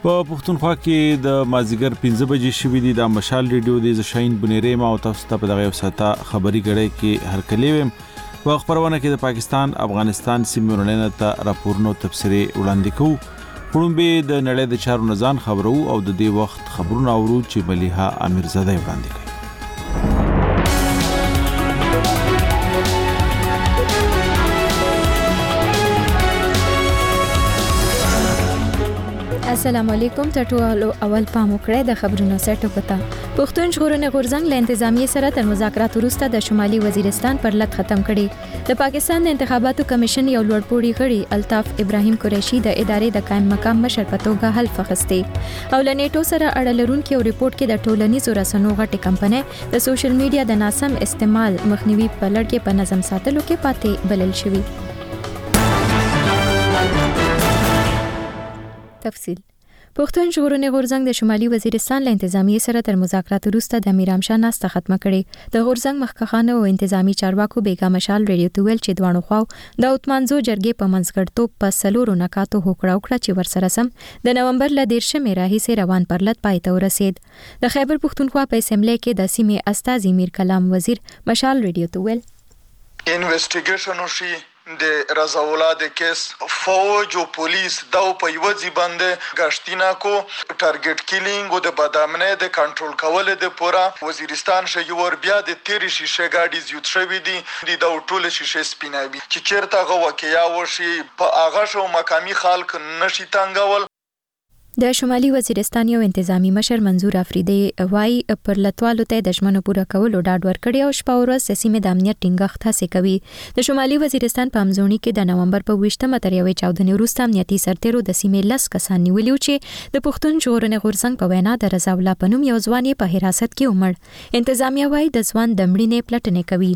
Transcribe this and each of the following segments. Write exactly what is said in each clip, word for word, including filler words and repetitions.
په پښتونخوا کې د مازیګر پنځه بجې شوې دي. د مشال ریډیو د شاهین بنيري ما او تاسو ته په دغه وساته خبري غړې کې هرکلی ویم. په خبرونه کې د پاکستان افغانستان سیمې ورننه ته راپورونو تفسیري وړاندې کوو. پړومبه د نړۍ د چارو نزان خبرو او د دې وخت خبرونه اورو چې مليحه امیرزاده وړاندې کوي. السلام علیکم. ټټو اول پام وکړئ د خبرونو سټو پتا. پښتون ژغورنې غورځنګ له انتظامیه سره تر مذاکرات وروسته د شمالي وزیرستان پر لټ ختم کړي. د پاکستان د انتخاباتو کمیشن یو لوړپوړي غړي الطاف ابراهیم قریشي د ادارې د قائم مقام مشر په توګه حلف اخیسته او لنیټو سره اړه لرونکي یو ریپورت کې د ټولنیزو رسنیو غټي کمپنۍ د سوشل میډیا د ناسم استعمال مخنیوي په لړ کې په نظم ساتلو کې پاتې بلل شوی. تفصیل پښتون ژغورنې غورځنګ د شمالي وزیرستان له انتظامیه سره تر مذاکرات وروسته د میرام شاه ناسته ختمه کړې. د غورځنګ مخکخانه او انتظامی چارواکو بیګا مشال ریډیو ته ویل چې دوانو خواو د اوتمانزو جرګې په منځګړتوب په سلورو نکاتو هوکړه وکړه چې ورسره سم د نومبر ل دیرشمې راهیسې روان پرلط پای ته ورسید. د خیبر پښتونخوا په اسمبلی کې د سیمې استازي میر کلام وزیر مشال ریډیو ته ویل انویسټیګیشن وشي د رضاولا د کیس فوج او پولیس دا په یو ځای باندې غشتینا کو ټارګټ کیلینګ او د بادامنه د کنټرول کول د پورا وزیرستان شه یو ور بیا د تیری شیشه گاډي زیات شوی دي د ټوله شیشه سپیناوي چې چیرته غو واقعیا وشي په اغه شو مقامی خلک نشي تنګول. د شمالي وزیرستان یو انتظامی مشر منظور افریدی وای پر لټوالو ته د ژمنو پوره کولو ډاډ ورکړی او شپه ورځ سیمه د امنیت ټینګښت هڅه کوي. د شمالي وزیرستان په امزونی کې د نومبر په ویشتمه تر یوې چاودنې وروسته امنیتي سرتیرو د سیمې لس کسان نیولي چې د پښتون ژغورنې غورځنګ په وینا د رضا الله پنوم یو ځوان په حراست کې ومړ. انتظامیه وای د ځوان د مړینې پلټنې کوي.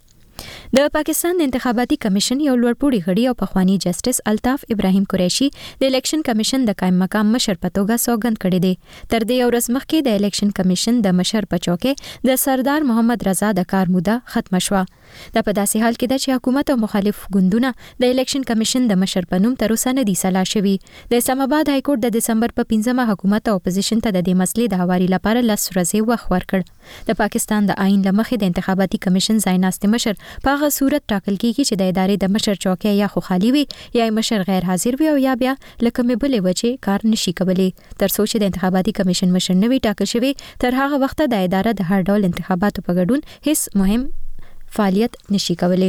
د پاکستان د انتخاباتي کمیشن یو لوړپوړي غړي او پخوانی جسټس الطاف ابراهیم قریشي د الیکشن کمیشن د قائم مقام مشر په توګه سوګند کړی دی. تر دې ورځ مخکې د الیکشن کمیشن د مشر په چوکۍ د سردار محمد رضا د کار موده ختم شوه. دا په داسې حال کې ده چې حکومت او مخالف ګوندونه د الیکشن کمیشن د مشر په نوم تر اوسه نه دي سلا شوي. د اسلام آباد های کورټ د دسمبر په پنځمه حکومت او اپوزیشن ته د دې مسلې د هواري لپاره لس ورځې وخت ورکړ. د پاکستان د آئین لمخې د انتخاباتي کمیشن ځایناست مشر په هغه صورت ټاکل کیږي چې د ادارې د مشر چوکۍ یا خو خالی وي یا مشر غیر حاضر وي او یا بیا لکه مې بلې وجې کار نشي کولی. تر څو چې د انتخاباتي کمیشن مشر نه وي ټاکل شوی تر هغه وخت د ادارې د هر ډول انتخاباتو په ګډون هیڅ مهم فعالیت نشي کولی.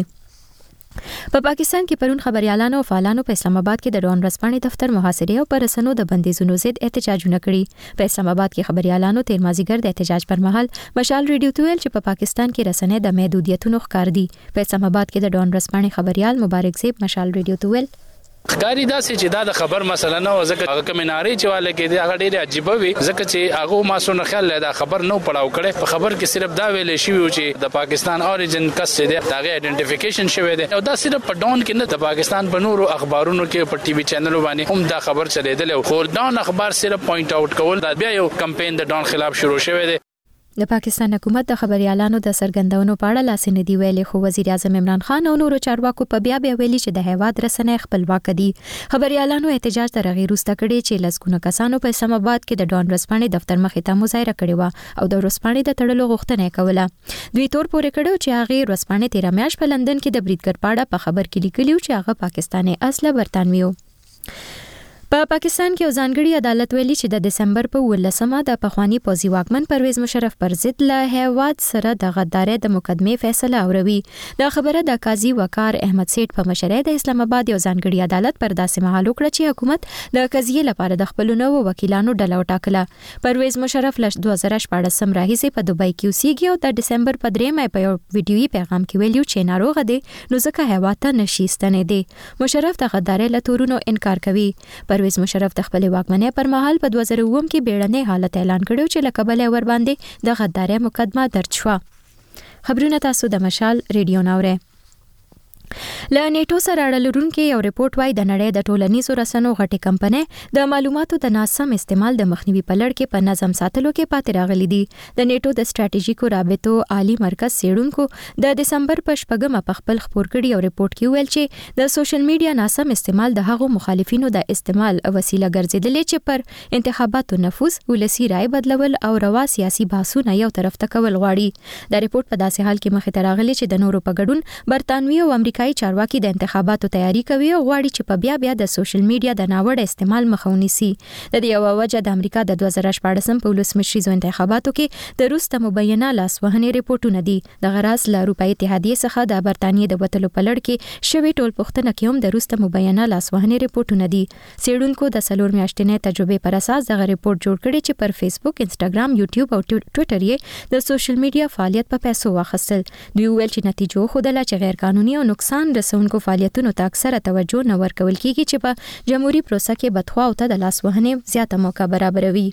په پاکستان کې پرون خبريالانو او فعالانو په اسلام آباد کې د ډون رسپانې دفتر محاصره او پر رسنو د بندیزونو ضد احتجاجونه کړي. په اسلام آباد کې خبريالانو تیر مازیګر د احتجاج پر مهال مشال ریډیو ته ویل چې په پاکستان کې رسنۍ د محدودیتونو ښکار دي. په اسلام آباد کې د ډون رسپانې خبريال مبارک زیب مشال ریډیو ته ویل خګاری دا چې دا د خبر مسله نه ځکه هغه کمناري چې والے کې دی هغه ډیره عجیب وي ځکه چې هغه ما سونه خیال دا خبر نو پړاو کړي په خبر کې صرف دا ویل شي چې د پاکستان اوریجن کس دی داغه ایڈنټیفیکیشن شوی دی او دا صرف په ډون کې نه د پاکستان په نورو اخبارونو کې په ټي وي چینلونو باندې هم دا خبر چلیدل خو ډون اخبار صرف پوینټ اوټ کول دا بیا یو کمپاین د ډون خلاف شروع شوی دی. د پاکستان حکومت د خبريالانو د سرګندونو په اړه لاس نه دی ویلي خو وزیر اعظم عمران خان او نورو چارواکو په بیا بیا ویلي چې د هیواد رسنۍ خپلواک دي. خبريالانو احتجاج تر غیر وروسته کړي چې لسګونه کسانو په اسلام آباد کې د ډون رسپانې دفتر مخې ته مظاهره کړې و او د رسپانې د تړلو غوښتنه کوله. دوی تور پورې کړو چې هغه رسپانې تیر میاشت په لندن کې د بریدګر پاړه په خبر کې لیکلی چې هغه پاکستاني اصله برتانوي و. په پاکستان کې ځانګړي عدالت ویلي چې د دسمبر په ولسمه د پخوانی پوزي واکمن پرویز مشرف پر ضد له هیواد سره د غدارۍ د مقدمې فیصله اوروي. دا خبره د قاضي وقار احمد سیټ په مشرۍ د اسلام آباد یو ځانګړي عدالت پر داسې مهال وکړه چې حکومت د قضیې لپاره د خپل نوو وکیلانو ډله وټاکله. پرویز مشرف له دوه زره شپاړسم راهیسې په دوبۍ کې اوسېږي او د دسمبر په دریمه په یو ویډیويي پیغام کې ویلي چې ناروغ دی نو ځکه هیواد ته نشي ستنېدی. مشرف د غدارۍ له تورونو انکار کوي. پرویز مشرف د خپل واکمنۍ پر مهال په دوه زره اووه کې بیړنۍ حالت اعلان کړو چې له کبله ور باندې د غدارۍ مقدمه درج شوه. خبرونه تاسو د مشال ریډیو ناوره. له نیټو سره اړه لرونکي یو ریپورت وايي د نړۍ د ټولنیزو رسنیو غټي کمپنۍ د معلوماتو د ناسم استعمال د مخنیوي په لړ کې په نظم ساتلو کې پاتې راغلي دي. د نیټو د ستراتیژیکو رابطو عالی مرکز سیډونکو د دسمبر په شپږمه په خپل خبر کړي یو ریپورت کې ویل چې د سوشل میډیا ناسم استعمال د هغو مخالفینو د استعمال وسیله ګرځیدلې چې پر انتخاباتو نفوذ، ولسی رائے بدلول او روا سیاسي بحثونه یو طرف ته کول غواړي. د ریپورت په داسې حال کې مخې ته راغلي چې د نورو په ګډون برتانوي او امریکایي چارواکي د انتخاباتو تیاری کوي او غواړي چې په بیا بیا د سوشل میډیا د ناوړه استعمال مخه ونیسي. د دې یو وجه د امریکا د دوه زره شپږم په ولسمشریزو انتخاباتو کې د روسته مبینه لاسوهنې ریپورتونه دي. د غراس له اروپאי اتحادیې څخه د برتانیې د وټلو په لړ کې شوی ټول پښتنه کې هم د روسته مبینه لاسوهنې ریپورتونه دي. سیډونکو د سلور میاشتنې تجربې پر اساس دغه ریپورت جوړ کړی چې پر فیسبوک، انسټاګرام، یوټیوب او ټوئیټر یې د سوشل میډیا فعالیت په پیسو واخیستل. دوی ویل چې نتیجو خودله چې غیر قانوني او نقصان رسونکو فعالیتونو ته اکثره توجه نه ورکول کیږي چې په جمهوریت پروسه کې بدخوا او ته د لاسوهنې زیاته موقع برابروي.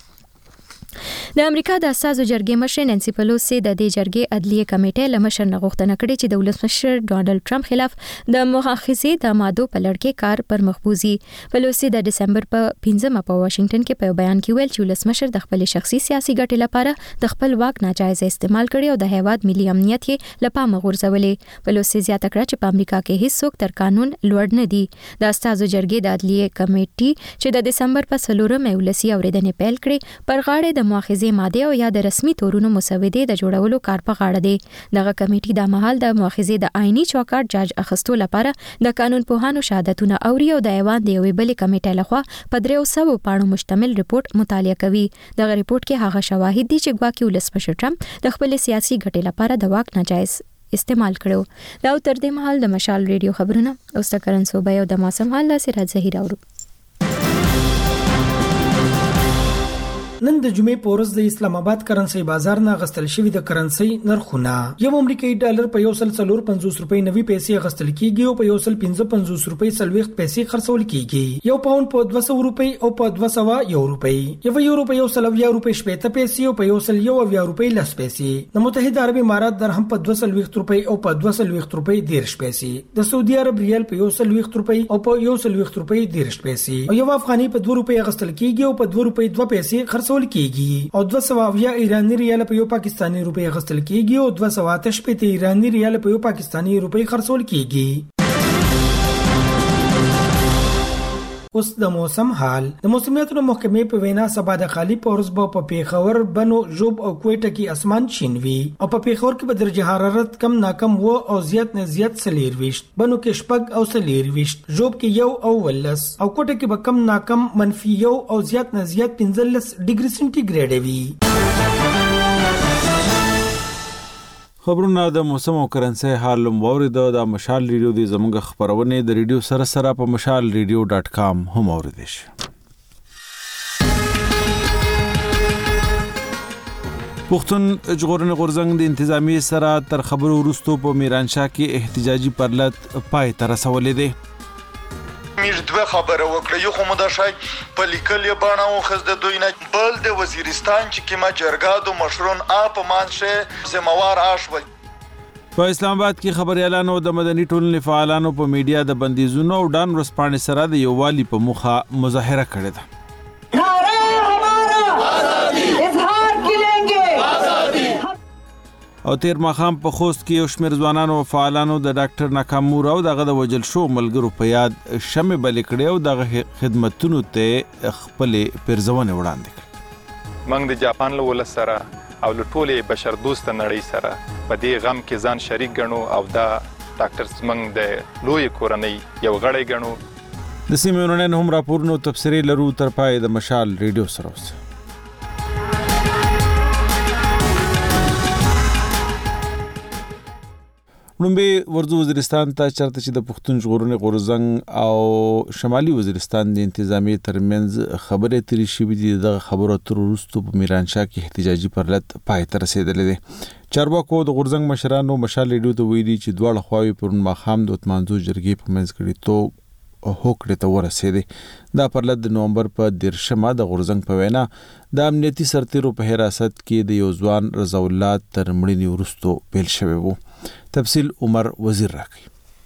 د امریکا د اساسو جرګې مشر نانسي پلوسی د دې جرګې عدلیه کمیټې له مشر نه غوښتنه کړې چې د ولسمشر ډونالد ټرمپ خلاف د مؤاخذې د مادو په لړ کې کار پر مخ بوزي. پلوسی د دسمبر په پنځمه په واشنگټن کې په بیان کې ویل چې ولسمشر د خپل شخصي سیاسي ګټې لپاره د خپل واک ناجایز استعمال کړي او د هیواد ملي امنیت یې له پامه غورځولې. پلوسی زیاته کړه چې په امریکا کې هیڅوک تر قانون لوړ نه دي. د اساسو جرګې د عدلیه کمیټې چې د دسمبر په څلورمه ولسی اوریدنې پیل کړې پر غاړه د مؤاخذې ماده او یا د رسمي تورونو مسودې د جوړولو کار په غاړه دی. دغه کمیټې د مهال د مؤاخذې د آئینی چوکاټ جاج اخستو لپاره د قانون پوهانو شهادتونه اوري او د ایوان د یوې بلې کمیټې لخوا په دریو سوو پاڼو مشتمل ریپورت مطالعه کوي. دغه ریپورت کې هغه شواهد دي چې ګواکې ولسمشر ټرمپ د خپل سیاسي ګټې لپاره د واک ناجایز استعمال کړو. دا تر دې مهال د مشال ریډیو خبرونه او ستکرن صوبې او د موسم حال لا سره ظاهر اورو. نن د جمعې په ورځ د اسلام آباد کرنسي بازار نه غستل شوی د کرنسي نرخونه یو امریکایي ډالر په یو سل څلور پنځوس روپۍ نوي پیسې غستل کیږي او په یو سل پنځه پنځوس روپۍ څلوېښت پیسې خرڅول کیږي. یو پاوند په دوه سوه روپۍ او په دوه سوه یو روپۍ، یو یورو په یو سل اویا روپۍ شپېته پیسې او په یو سل یو اویا روپۍ لس پیسې. د متحده عرب امارات درهم په دوه څلوېښت روپۍ او په دوه څلوېښت روپۍ دېرش پیسې. د سعودي عرب ریال په یو څلوېښت روپۍ او په یو څلوېښت روپۍ دېرش پیسې او یو افغاني په دوه روپۍ غستل کیږي او په دوه روپۍ دوه پیسې خرڅول کیږي. او دوه سوه اویا ایرانی ریال په یو پاکستانی روپۍ غستل کیږي او دوه سوه اته شپېته ایرانی ریال په یو پاکستانی روپۍ خرڅول کیږي. اوس د موسم حال. د موسمیاتو محکمې په وینا سبا د خالی پورز په پیښور، بنو، ژوب او کوټه کې اسمان شین وي او په پیښور کې به درجه حرارت کم ناکم و او زیات نه زیات سلیر وشت، بنو کې شپږ او سلیر وشت، ژوب کې یو او ولس او کوټه کې به کم ناکم منفي یو او زیات نه زیات پنځلس ډیګري سنټیګریډ وي. خبرونه د موسم او کرنسي حال موارد د مشال ریډیو د زموږ خبرونه د ریډیو سره سره په مشال ریډیو ډاټ کام هم اوریدئ شئ. پښتون ژغورنې غورځنګ د انتظامی سره تر خبرو وروسته په میرانشاه کې احتجاجي پرلط پای ته رسولې ده. میر دوه خبره وکړه، یو خو مدشای په لیکلې باڼه او خز د دوی نه بل د وزیرستان چې کما جرګادو مشرون اپ مانشه زموار آشول. په اسلام آباد کې خبريالانو د مدني ټولنې فعالانو په میډیا د بندیزونو او ډان ورسپانې سره د یووالي په مخه مظاهره کړې ده. او تیر ماخام په خوست کې یو شمېر ځوانانو او فعالانو د ډاکټر ناکامور او دغه د وجل شو ملګرو په یاد شمع بلې کړې او دغه خدمتونو ته خپل پرځونه وړاندې کړې. موږ د جاپان له ولس سره او له ټولې بشر دوست نړۍ سره په دې غم کې ځان شریک ګڼو او دا ډاکټر موږ د لوی کورنۍ یو غړی ګڼو. د سیمې نن هم راپورونو تفسیري لرو تر پای د مشال ریډیو سره اوسه. لومبه ورځو وزیرستان ته چرته چې د پښتون ژغورنې غورځنګ او شمالي وزیرستان د انتظامی ترمنځ خبرې ترې شوې دي. دغه خبرو تر وروسته په میرانشاه کې احتجاجي پرلط پای ته رسیدلې ده. چارواکو د غورځنګ مشرانو مشال ریډیو ته ویلي چې دواړه خواوې پرون ماښام د اتمانځو جرګې په منځ کې تو هوکړې ته ورسېدې. دا پرلط د نومبر په دیرشمه د غورځنګ په وینا د امنیتي سرتیرو په حراست کې د یو ځوان رضا الله تر مړینې وروسته پیل شوی وو. تفصیل عمر وزیر راکړي.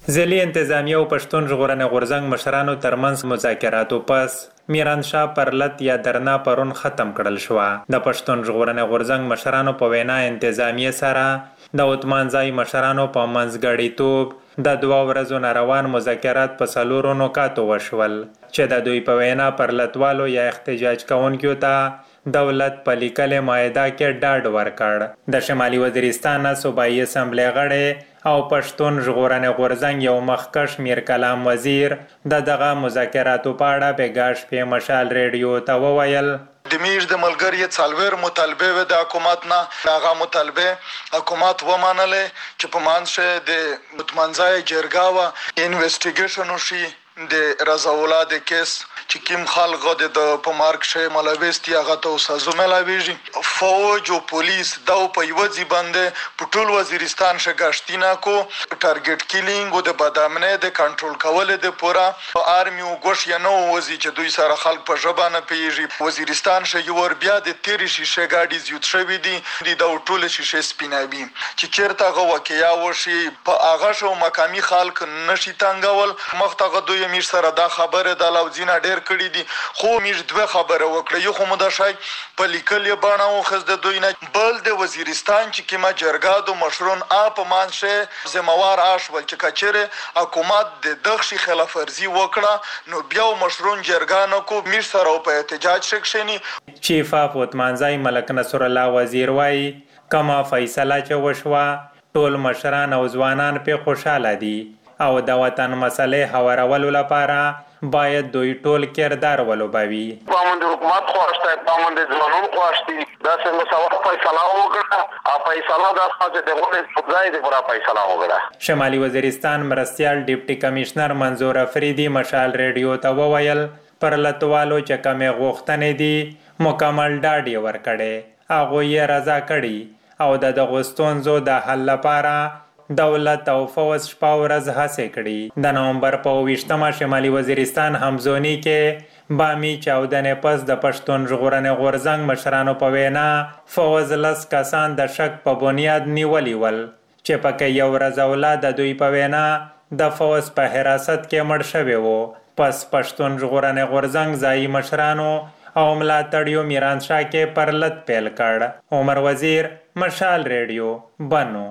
ځلي انتظامیه او پښتون ژغورنې غورځنګ مشرانو ترمنځ مذاکراتو پس میرانشاه پرلت یا درنا پرون ختم کړل شو. د پښتون ژغورنې غورځنګ مشرانو په وینا انتظامیه سره د عثمانزای مشرانو په منځګړیتوب د دوه ورځو ناروان مذاکرات په څلورو نکاتو وشول چې د دوی په وینا پرلتوالو یا احتجاج کوونکو ته دولت په لیکلې معاهده کې ډاډ ورکړ. د شمالي وزیرستان صوبایي اسمبلی غړی او پښتون ژغورنې غورځنګ یو مخکښ میر کلام وزیر د دغه مذاکراتو په اړه بېګا شپې مشال ریډیو ته وویل د میر د ملګری څلور مطالبه و د حکومت نه هغه مطالبه حکومت ومنله چې په مانشه د متمنځای جرګه و انویسټیګیشن وشي د رضاولا د کیس چې کوم خلک د په مارک شي ملويستي هغه ته سازو ملاويږي فوج او پولیس دا په یو ځای باندې په ټول وزیرستان شګاشتینا کو ټارګټ کیلینګ او د بادامنه د کنټرول کول د پورا آرمي او ګوش یا نو وزي چې دوی سره خلک په ژبانه پیږي. وزیرستان شي ور بیا د تیری شیشه گاډي زیات شوی دي د ټول شیشه سپینابي چې چیرته غو واقعیا وشي په هغه شو مقامی خلک نشي تنګول مختغه دوی میر سره دا خبره د لوزینا ډیر کړی دي خو میر دوه خبره وکړه یو خو مده شای په لیکل باندې او خز د دوی نه بل د وزیرستان چې کما جرګادو مشرون اپ مانشه زموار آشول چې کچره حکومت د دغشي خلاف ورزي وکړه نو بیا مشرون جرګانو کو میر سره په احتجاج شکشنی. چیف اف وتمانځای ملک نصر الله وزیر وای کما فیصله چې وشوا ټول مشران او ځوانان په خوشاله دي او د وطن مسلې هوارولو لپاره باید دوی ټول کردار ولوبوي. پامند حکومت خواسته پامند ځوانان خواسته دا څنګه سوال فیصله وکړه او فیصله دا څه د غوړې ځای د پورا فیصله وکړه. شمالي وزیرستان مرستيال ډیپټي کمشنر منظور افریدي مشال ریډیو ته وویل پرلتوالو چې کومه غوښتنې دي مکمل ډاډ یې ورکړي هغه یې رضا کړي او د دغو ستونزو د حل لپاره دولت او فوج شپه ورځ هڅې کړي. د نومبر په اوویشتمه شمالي وزیرستان همزونی کې بامي چاودنې پس د پښتون ژغورنې غورځنګ مشرانو په وینا فوج لس کسان د شک په بنیاد نیولي ول چې پکې یو رضاولا د دوی په وینا د فوج په حراست کې مړ شوی وو. پس پښتون ژغورنې غورځنګ ځایي مشرانو او ملاتړیو میرانشاه کې پرلت پیل کړ. عمر وزیر مشال ریډیو بنو.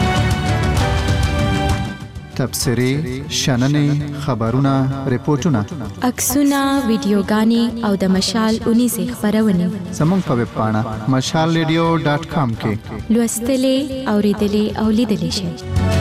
تبصرې شننې خبرونه ریپورتونه عکسونه ویډیوګانې او د مشال اونیزه خبرونه زموږ په ویب پاڼه مشال ریډیو ډاټ کام کې لوستلې اوریدلې او لیدلې شئ.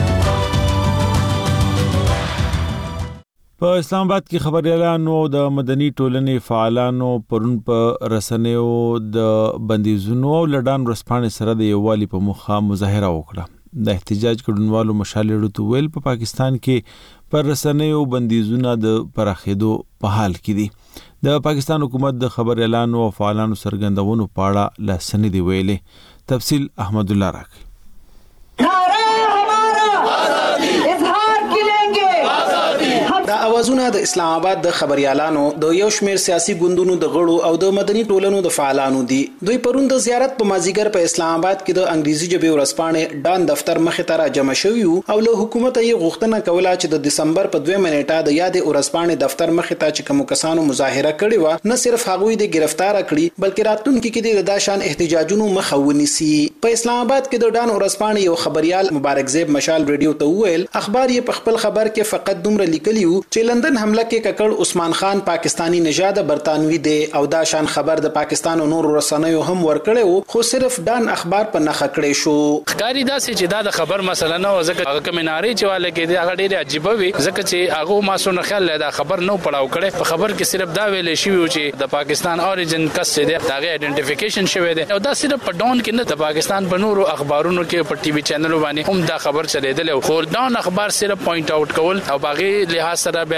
په اسلام آباد کې خبريالانو د مدني ټولنې فعالانو پرون په رسنیو د بندیزونو او لړان ورسپانې سره د یووالي په مخه مظاهره وکړه. د احتجاج کډونوالو مشالې ډو ویل په پاکستان کې پر رسنیو بندیزونه د پراخېدو په حال کې دي. د پاکستان حکومت د خبريالانو او فعالانو سرګندونو پاړه لسنې دی ویلې. تفصیل احمد الله راکي. دا اوازونه د اسلام آباد د خبريالانو د یو شمیر سیاسي ګوندونو د غړو او د مدني ټولنو د فعالانو دي. دوی پرون د زیارت په مازیګر په اسلام آباد کې د انګریزي ژبې ورسپانې ډان دفتر مخې ته را جمع شوي او له حکومت یې غوښتنه کوله چې د دسمبر په دوه نیټه د یاد ورسپانې دفتر مخې ته چې کوم کسانو مظاهره کړې و نه صرف هغوی د گرفتار کړي بلکې راتلونکي کې د داشان احتجاجونو مخه ونیسي. په اسلام آباد کې د ډان ورسپانې یو خبريال مبارک زیب مشال ریډیو ته وویل اخبار یې په خپل خبر کې فقط دومره لیکلی چې لندن حمله کې ککړ عثمان خان پاکستانی نژاد برتانوي دی او دا شان خبر د پاکستان او نور رسنیو هم ورکړیو خو صرف ډان اخبار په نخ کړی شو. ښکاری دا چې دا د خبر مسله نه و ځکه هغه کمناري چې والے کې دی هغه ډېر عجیب وي ځکه چې هغه ما سونه خیال دا خبر نو پړاو کړي په خبر کې صرف دا ویل شي چې د پاکستان اوریجن کس دی دا ایڈنټیفیکیشن شوی دی او دا صرف په ډون کې نه د پاکستان په نورو اخبارونو کې په ټي وي چینلونو باندې هم دا خبر چلیدل خو ډان اخبار صرف پوینټ اوټ کول او باغی لحاظ سره به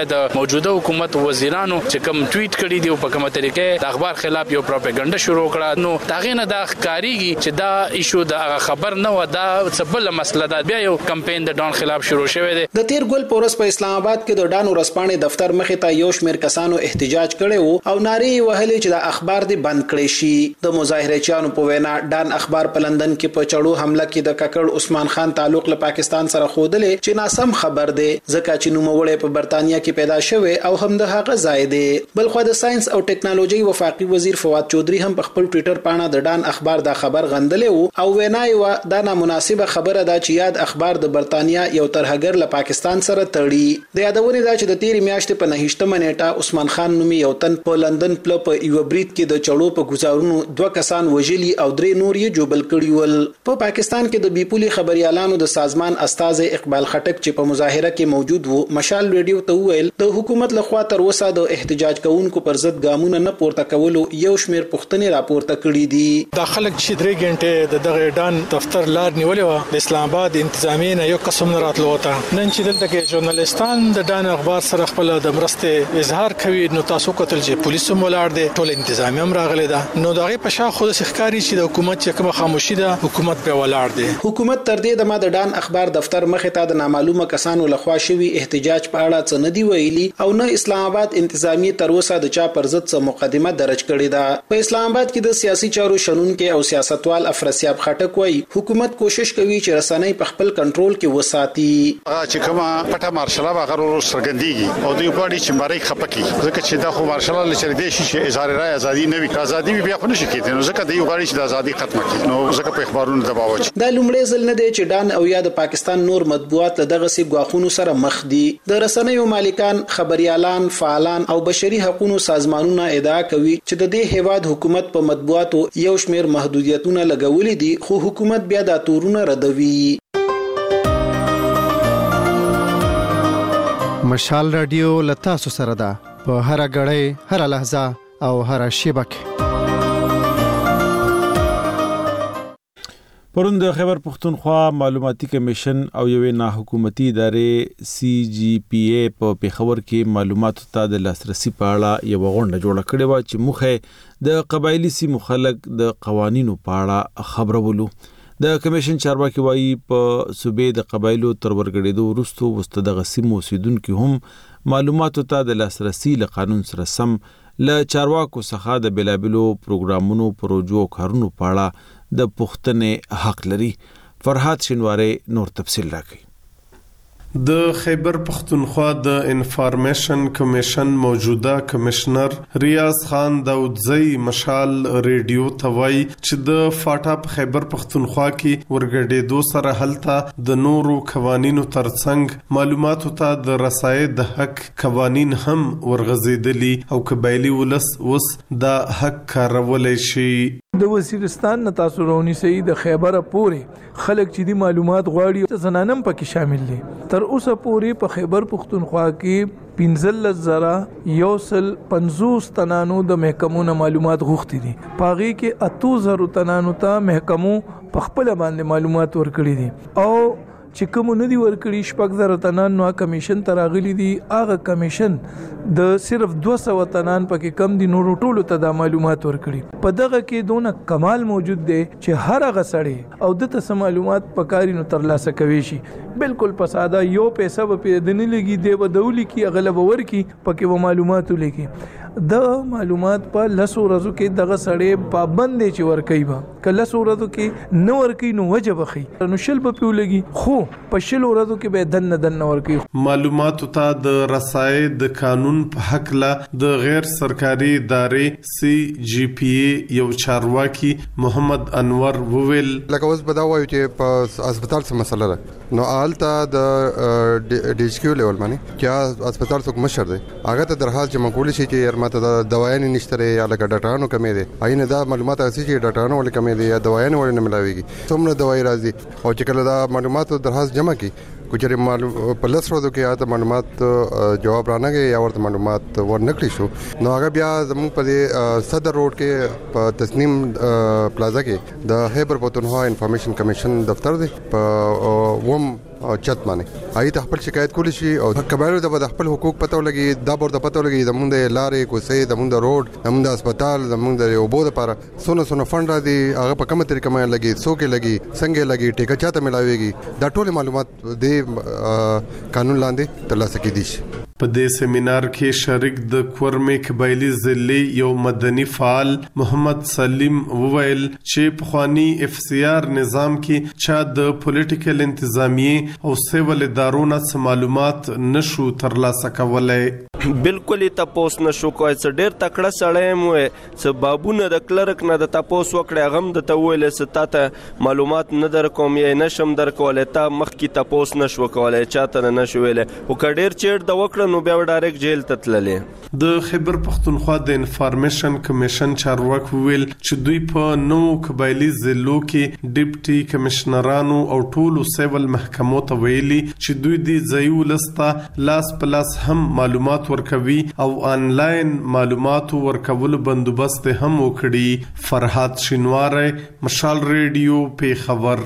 بیا د موجوده حکومت وزیرانو چې کوم ټویټ کړي دی په کومه طریقې د اخبار خلاف یو پروپاګاندا شروع کړه نو تاغه نه دا ښکاریږي چې دا ایشو د خبر نه و دا څه بل مسله ده بیا یو کمپاین د ډان خلاف شروع شوی دی. د تیر ګل پورس په اسلام آباد کې د ډان ورسپانې دفتر مخې ته یو شمېر کسانو احتجاج کړي وو او نارې وهلې چې د اخبار دی بند کړي شي. د مظاهرچیانو په وینا ډان اخبار په لندن کې په چړو حمله کې د ککړ عثمان خان تعلق له پاکستان سره خوده چې ناسم خبر دی ځکه چې نوموړی په برتانیا کې پیدا شوی او هم د هغه ځای دی. بلخو د ساينس او ټکنالوژي وفاقي وزیر فواد چودري هم په خپل ټوئیټر باندې د ډان اخبار دا خبر غندلې وو او وینای و دا نامناسبه خبره ده چې یاد اخبار د برتانیا یو ترهګر له پاکستان سره تړي. د یادونه ده چې د تیر میاشتې په نهشتمه نیټه عثمان خان نومي یو تن په لندن پل په یو بریټ کې د چړو په گزارونو دوه کسان وژلي او درې نور یې جوبل کړي ول. په پاکستان کې د بیپولي خبريالانو د سازمان استاد اقبال خټک چې په مظاهره کې موجود وو مشال ریډیو ته ویل د حکومت لخوا تر اوسه د احتجاج کوونکو پر ضد ګامونه نه پورته کولو یو شمېر پوښتنې راپورته کړي دي. د خلک چې درې غنټې د دغه ډان دفتر لار نیولې و د اسلام آباد انتظامیه نه یو قسم نه راتلو وته نن چې دلته کې ژورنالیستان د ډان اخبار سره خپل د مرسته اظهار کوي نو تاسو کتل چې پولیسو مولاړ دي ټول انتظامیه هم راغلي ده نو دغه په شا خود ښکاری چې د حکومت چې کوم خاموشي ده حکومت په ولاړ دي. حکومت تر دې د ما د ډان اخبار دفتر مخې ته د نامعلومه کسانو لخوا شوی احتجاج په اړه څه نه دی ویلي او نه اسلام آباد انتظامیه تر اوسه د چا پر ضد څه مقدمه درج کړې ده. په اسلام آباد کې د سیاسي چارو شنونکو او سیاستوال افراسیاب خټک وایي حکومت کوشش کوي چې رسنۍ په خپل کنټرول کې وساتي. هغه چې کومه پټه مارشاله به غرور سرګندېږي او دوی غواړي چې مړی خپکی ځکه چې دا خو مارشاله لچر دی شي چې اظهار رائے ازادي نه وي ازادي بیا خو نشي کېدای نو ځکه دوی غواړي چې د ازادي ختمه کړي نو ځکه په اخبارونو دباو چي. دا لومړی ځل نه دی چې ډان او یا د پاکستان نور مطبوعات له دغه سي غواخونو سره مخ دي. د رسنیو مالکان خبريالان فعالان او بشري حقوقو سازمانونه ادعا کوي چې د دې هیواد حکومت په مطبوعاتو یو شمېر محدودیتونه لګولې دي خو حکومت بیا دا تورونه ردوي. مشال رادیو لتا سره ده په هر غړې هر لحظه او هر شیبه کې. پرون د خیبر پختونخوا معلوماتي کمیشن او یوې نه حکومتي ادارې سی جی پی ای په پیښور کې معلوماتو ته د لاسرسي په اړه یو غونډه جوړه کړې و چې مخه د قبایلی سیمو خلک د قوانینو په اړه خبرولو. د کمیشن چارواکي وایي په صوبې د قبایلو تر ورګړېدو وروسته وسته د سیمو اوسیدونکو هم معلوماتو ته د لاسرسي له قانون سره سم له چارواکو څخه د بلابلو پروګرامونو پروژو کارونو په اړه د پښتنې حق لري. فرحات شینواری نور تفصیل راکړي. د خیبر پختونخوا د انفارمیشن کمیشن موجوده کمشنر ریاض خان داودزئی مشال ریډیو توای چې د فاټا په خیبر پختونخوا کې ورګډېدو سره هلته د نورو قوانینو ترڅنګ معلوماتو ته د رسای د حق قوانین هم ورغزیدلی او قبایلی ولس وس د حق کارولای شي. د وزیرستان نه تاسو رونی سي د خیبر پورې خلک چې دی معلومات غواړي زنانم پکې شامل دي. تر اوسه پورې په خیبر پختونخوا کې پنځل زره یوسل پنځوس تنانو د محکمو معلومات غوښتي دي. پاغي کې اتو زره تنانو ته محکمو په خپل باندې معلومات ورکړي دي او چې کوم نه دی ورکړي شپږ زره تنان نو کمیشن تراغلي دي. هغه کمیشن د صرف دوه سوه تنان پکې کم دي نور ټولو ته د معلومات ورکړي. په دغه کې دونه کمال موجود دی چې هر هغه سړی او د تاسو معلومات پکاري نو ترلاسه کوي شي. بالکل په ساده یو پیسې په دنه لګي دی و دولي کې اغلب ورکی پکې و معلوماتو لګي. د معلومات په لسو ورځو کې دغه سړی پابند دی چې ورکی با کله سورته کې نو ورکی نو وجب خي نو شل په پیو لګي خو په شل ورځو کې به دن دن ورکی. معلوماتو ته د رسای د قانون په حق لا د غیر سرکاري ادارې سی جی پی ای یو چارواکي محمد انور وویل لکه اوس به دا وایو چې په هسپتال څه مسله ده نو آلته د ډي ایچ کیو لیول باندې چې هسپتال څوک مشر دی هغه ته درحال چې مقولې شي چې ماته د دوايان نشته یا لکه ډاکټرانو کمې دي اېنه دا معلومات اساسي چې ډاکټرانو ولې کمې دي یا دوايان ولې نه ملاويږي څومره دوايي راځي او چې کله دا معلومات درحال جمع کی کچره معلوم په لس ورځو کې اته معلومات جواب رانغه یا ورته معلومات ورنکړي شو نو هغه بیا زموږ په صدر روډ کې په تسنیم پلازا کې د خیبر پختونخوا انفارمیشن کمیشن دفتر دی په ووم او چت باندې آی ته خپل شکایت کولی شي او قبایلو ته د خپل حقوق پته ولګي دا ورته پته ولګي د مونږ د لارې کوسې د مونږ د روډ د مونږ د هسپتال د مونږ د اوبو لپاره سونه سونه فند را دي هغه په کومه طریقه باندې لګي څوک لګي څنګه لګي ټیکا چاته ملاويږي دا ټول معلومات د قانون لاندې ترلاسه کیدي شي. په دې سیمینار کې شریک د کورمې قبایلی ضلع یو مدني فعال محمد سلیم وویل چې په خواني اف سی آر نظام کې چا د پولیټیکل انتظامیه او سیول ادارو نه معلومات نشو ترلاسه کولای. بالکل تاسو نشو کوی څه ډیر تکړه سړی مو څه بابونه د کلرک نه د تاسو وکړه غم د تویل ستاته معلومات نه در کوم یې نشم در کولای تا مخ کی تاسو نشو کولای چاته نشو ویل او کډیر چیر د وکړه نو بیا ډایرکټ جیل ته تللې. د خیبر پختونخوا د انفارمیشن کمیشن چارواکي ویل چې دوی په نو قبایلی ضلعو کې ډیپټي کمشنرانو او ټولو سیول محکمو ته ویلي چې دوی د ځایو لستا لاس پلاس هم معلومات ورکوي او آنلاین معلوماتو ورکولو بندوبست هم وکړي. فرحات شینواره، مشال ریډیو، پیښور.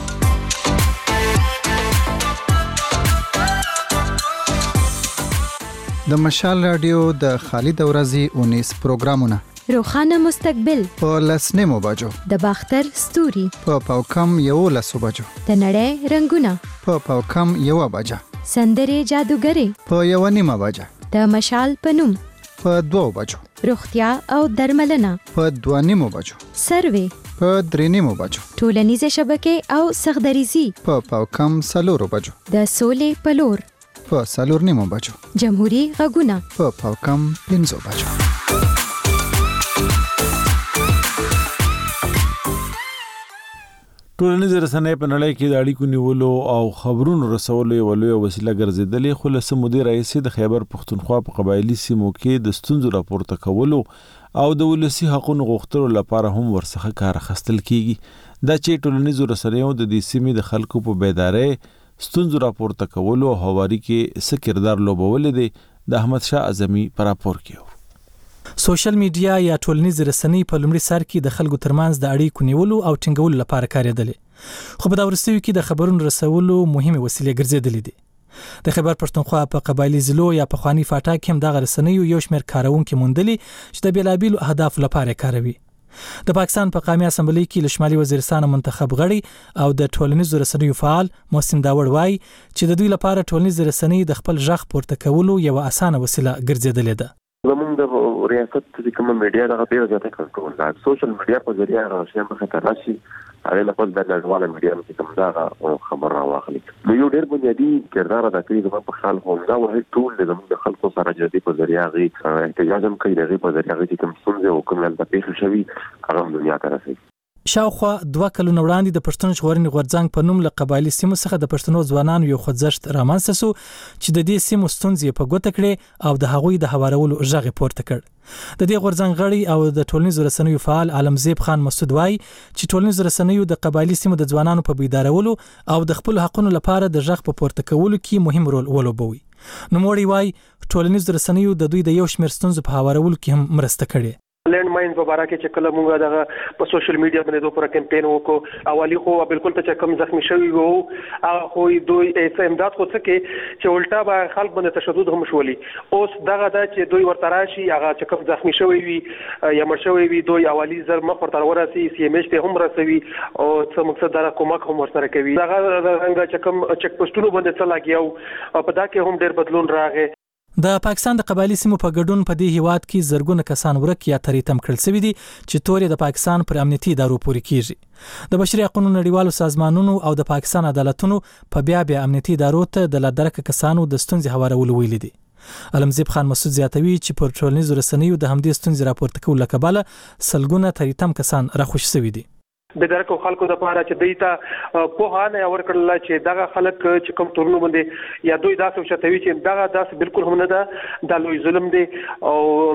د مشال رادیو د خالد اورازي اونیس پروګرامونه روخانه مستقبل په لسنیمو بجو د باختر ستوري په پاوکم یو لسو بجو د نړۍ رنگونه په پاوکم یو بجا سندره جادوګری په یو نیمه بجا د مشال پنوم په دوه بجو روغتیا او درملنه په دوه نیمو بجو سروي په درې نیمو بجو ټولنیزه شبکې او سغدریزي په پاوکم سلورو بجو د سولې پلور په سلور نیمو بجو جمهوریت غږونه په پاوکم پنځو بجو. ټولنیز رسنۍ په نړۍ کې د اړیکو نیولو او خبرونو رسولو یو لوی وسیله ګرځېدلې، خو له مدیر رئیس د خیبر پختونخوا په قبایلی سیمو کې د ستونزو راپورته کولو او د ولسی حقوقو غوښتلو لپاره هم ورڅخه کار اخیستل کیږي. دا چې ټولنیز رسنیو د دې سیمې د خلکو په بیدارۍ ستونزو راپورته کولو او هواري کې څه کردار لوبول دي، د احمد شاه اعظمي پر راپور کې. سوشل میډیا یا ټولنیز رسنۍ په لومړي سر کې د خلکو ترمنځ د اړیکو نیولو او ټینګولو لپاره کارېدلې، خو په دا وروستیو کې د خبرونو رسولو مهمه وسیله ګرځېدلې دي. د خیبر پښتونخوا په قبایلی ضلعو یا په خواني فاټا کې هم دغه رسنیو یو شمېر کارونکو موندلي چې د بیلابیلو اهدافو لپاره کاروي. د پاکستان په قومي اسمبلی کې له شمالي وزیرستان منتخب غړي او د ټولنیزو رسنیو فعال محسن داوړ وایي چې د دوی لپاره ټولنیز رسنۍ د خپل ژغ پورته کولو یو اسانه وسیله ګرځېدلې ده. زمونږ د ریاست چې کومه میډیا دغه ډېر زیاته کنټرول ده. سوشل میډیا په ذریعہ راځي مخه ته راشي هغه له خپل د نړیواله میډیا کې کوم دا خبر راوخلي. نو یو ډېر بنیادی کردار ادا کوي زموږ په خال هم دا وایي ټول زموږ د خلکو سره جدي په ذریعہ غي احتجاج هم کوي دغه په ذریعہ غي کوم څنګه او کوم د پیښې شوی هغه دنیا ته رسي. شاوخوا دوه کلونه وړاندې د پښتون ژغورنې غورځنګ په نوم له قبایلی سیمو څخه د پښتنو ځوانانو یو خوځښت رامنځته شو چې د دې سیمو ستونزې په ګوته کړې او د هغوی د هوارولو ژغ پورته کړ. د دې غورځنګ غړي او د ټولنیزو رسنیو فعال عالمزیب خان مسعود وایي چې ټولنیزو رسنیو د قبایلی سیمو د ځوانانو په بیدارولو او د خپل حقوقو لپاره د ژغ په پورته کولو کې مهم رول ولوبوي. نو موري وایي ټولنیزو رسنیو د دوی د یو شمېر ستونزو په هوارولو کې هم مرسته کړې. لینډ ماین په باره کې چې کله موږ دغه په سوشل میډیا باندې دوه پر کمپاین وکړو اولی خو بالکل ته چې کم زخمی شوی وو هغه خو دوی ایس امداد خو څه کې چې الټا به خلک باندې تشدد هم شولي. اوس دغه دا چې دوی ورته راشي هغه چې کم زخمی شوی وي یا مړ شوی وي دوی اولی زر مخ ورته ورسي سی ام ایچ ته هم رسوي او څه مقصد دا کومک هم ورسره کوي. دغه څنګه چې کم چک پوسټونو باندې څه لاګیو په دا کې هم ډېر بدلون راغی. د پاکستان د قبایلی سیمو په ګډون په دې هیواد کې زرګونه کسان ورک یا تریتم کړل شوی دي چې تورې د پاکستان پر امنیتي ادارو پورې کیږي. د بشري حقوقو نړیوالو سازمانونو او د پاکستان عدالتونو په بیا بیا امنیتي ادارو ته د لادرک کسانو د ستونزې هوارولو ویل دي. علمزیب خان مسعود زیاتوي چې پر ټولنیزو رسنیو د همدې ستونزې راپورته کولو لکباله سلګونه تریتم کسان راخوش شوی دي. د درکو خلکو د پاره چې دیتا په هانه اور کړل چې دغه خلک چې کوم تورونو باندې یا دوی داسې شتوي چې دغه داس بالکل هم نه ده د لوی ظلم دی او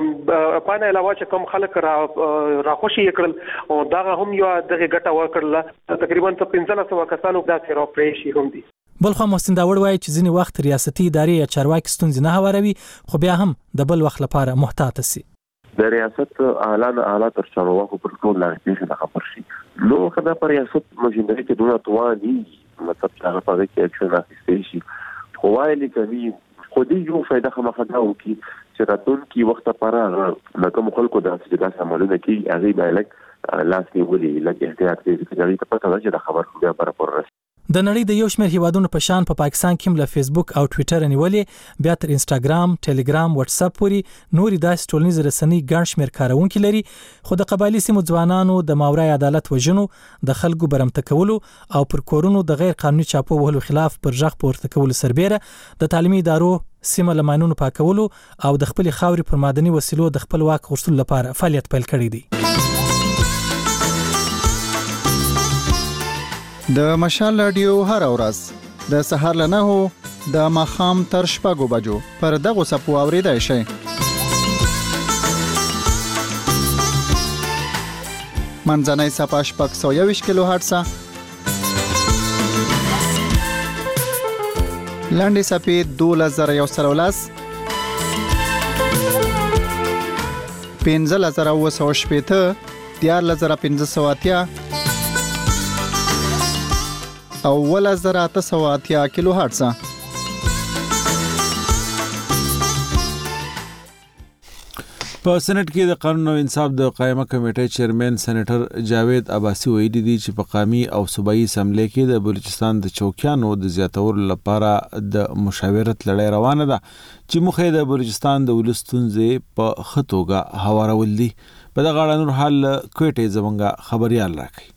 په نه علاوه چې کوم خلک را راخوشي کړل او دغه هم یو دغه ګټه ورکړل تقریبا پنځه سوه کسانو داسې را پریشي هم دي. بلخو محسن داوړ وایي چې ځینې وخت ریاستي ادارې یا چارواکي ستونزې نه هواروي خو بیا هم د بل وخت لپاره محتاط سي. د ریاست اعلی نه اعلی تر چارواکو پر ټول لاندې خبر شي. نو کله پر ریاست مجندري کې دوه تواني مطلب هغه په کې اکشن اخیستل شي خو وایي کوي خو دې یو فائدہ خامخا وکي چې راتلونکي وخت لپاره لکه خلکو د استفاده عملونه کوي هغه به لک لاس نیولې لکه احتیاط کوي چې دا ته پته ده چې دا خبر خو بیا برابر راشي. د نړۍ د یو شمېر هیوادونو په شان په پا پاکستان کې له فیسبوک او ټوئیټر نیولې بیا تر انستګرام، ټلګرام، واتس اپ پورې نوري داسې ټولنیز رسنۍ ګڼ شمېر کارونکي لري خو د قبایلی سیمو ځوانانو د ماورای عدالت وژنو، د خلکو برمته کولو او پر کورونو د غیر قانوني چاپو وهلو خلاف پر ژغ پورته کولو سربېره د تعلیمي ادارو سیمه لمانونو پاکولو او د خپل خاوري پر مادني وسیلو د خپل واک غوښتلو لپاره فعالیت پیل کړی دی. د مشال رادیو هر ورځ د سهار له نهو د ماښام تر شپږو بجو پر دغه سپو اوریدای شئ. منځنۍ صفحه شپږ سوه یوویشت کیلو هرتز، لاندې صفحې دولس زره یو سل ولس، پنځلس زره اووه سوه شپېته، دیارلس زره پنځه سوه اتیا او ولس زره اته سوه اتیا کیلو هرتز. په سېنات کې د قانون او انصاف د قائمه کمیټې چیرمن سېنیټر جاوید عباسي ویلي دی چې په قومي او صوبایي اسمبلی کې د بلوچستان د چوکیانو د زیاتولو لپاره د مشاورت لړۍ روانه ده چې مخه د بلوچستان د ولستونځې په خطوګه هوارول دي. په دغه اړه نور حال کوټه زمونږه خبريال راکړي.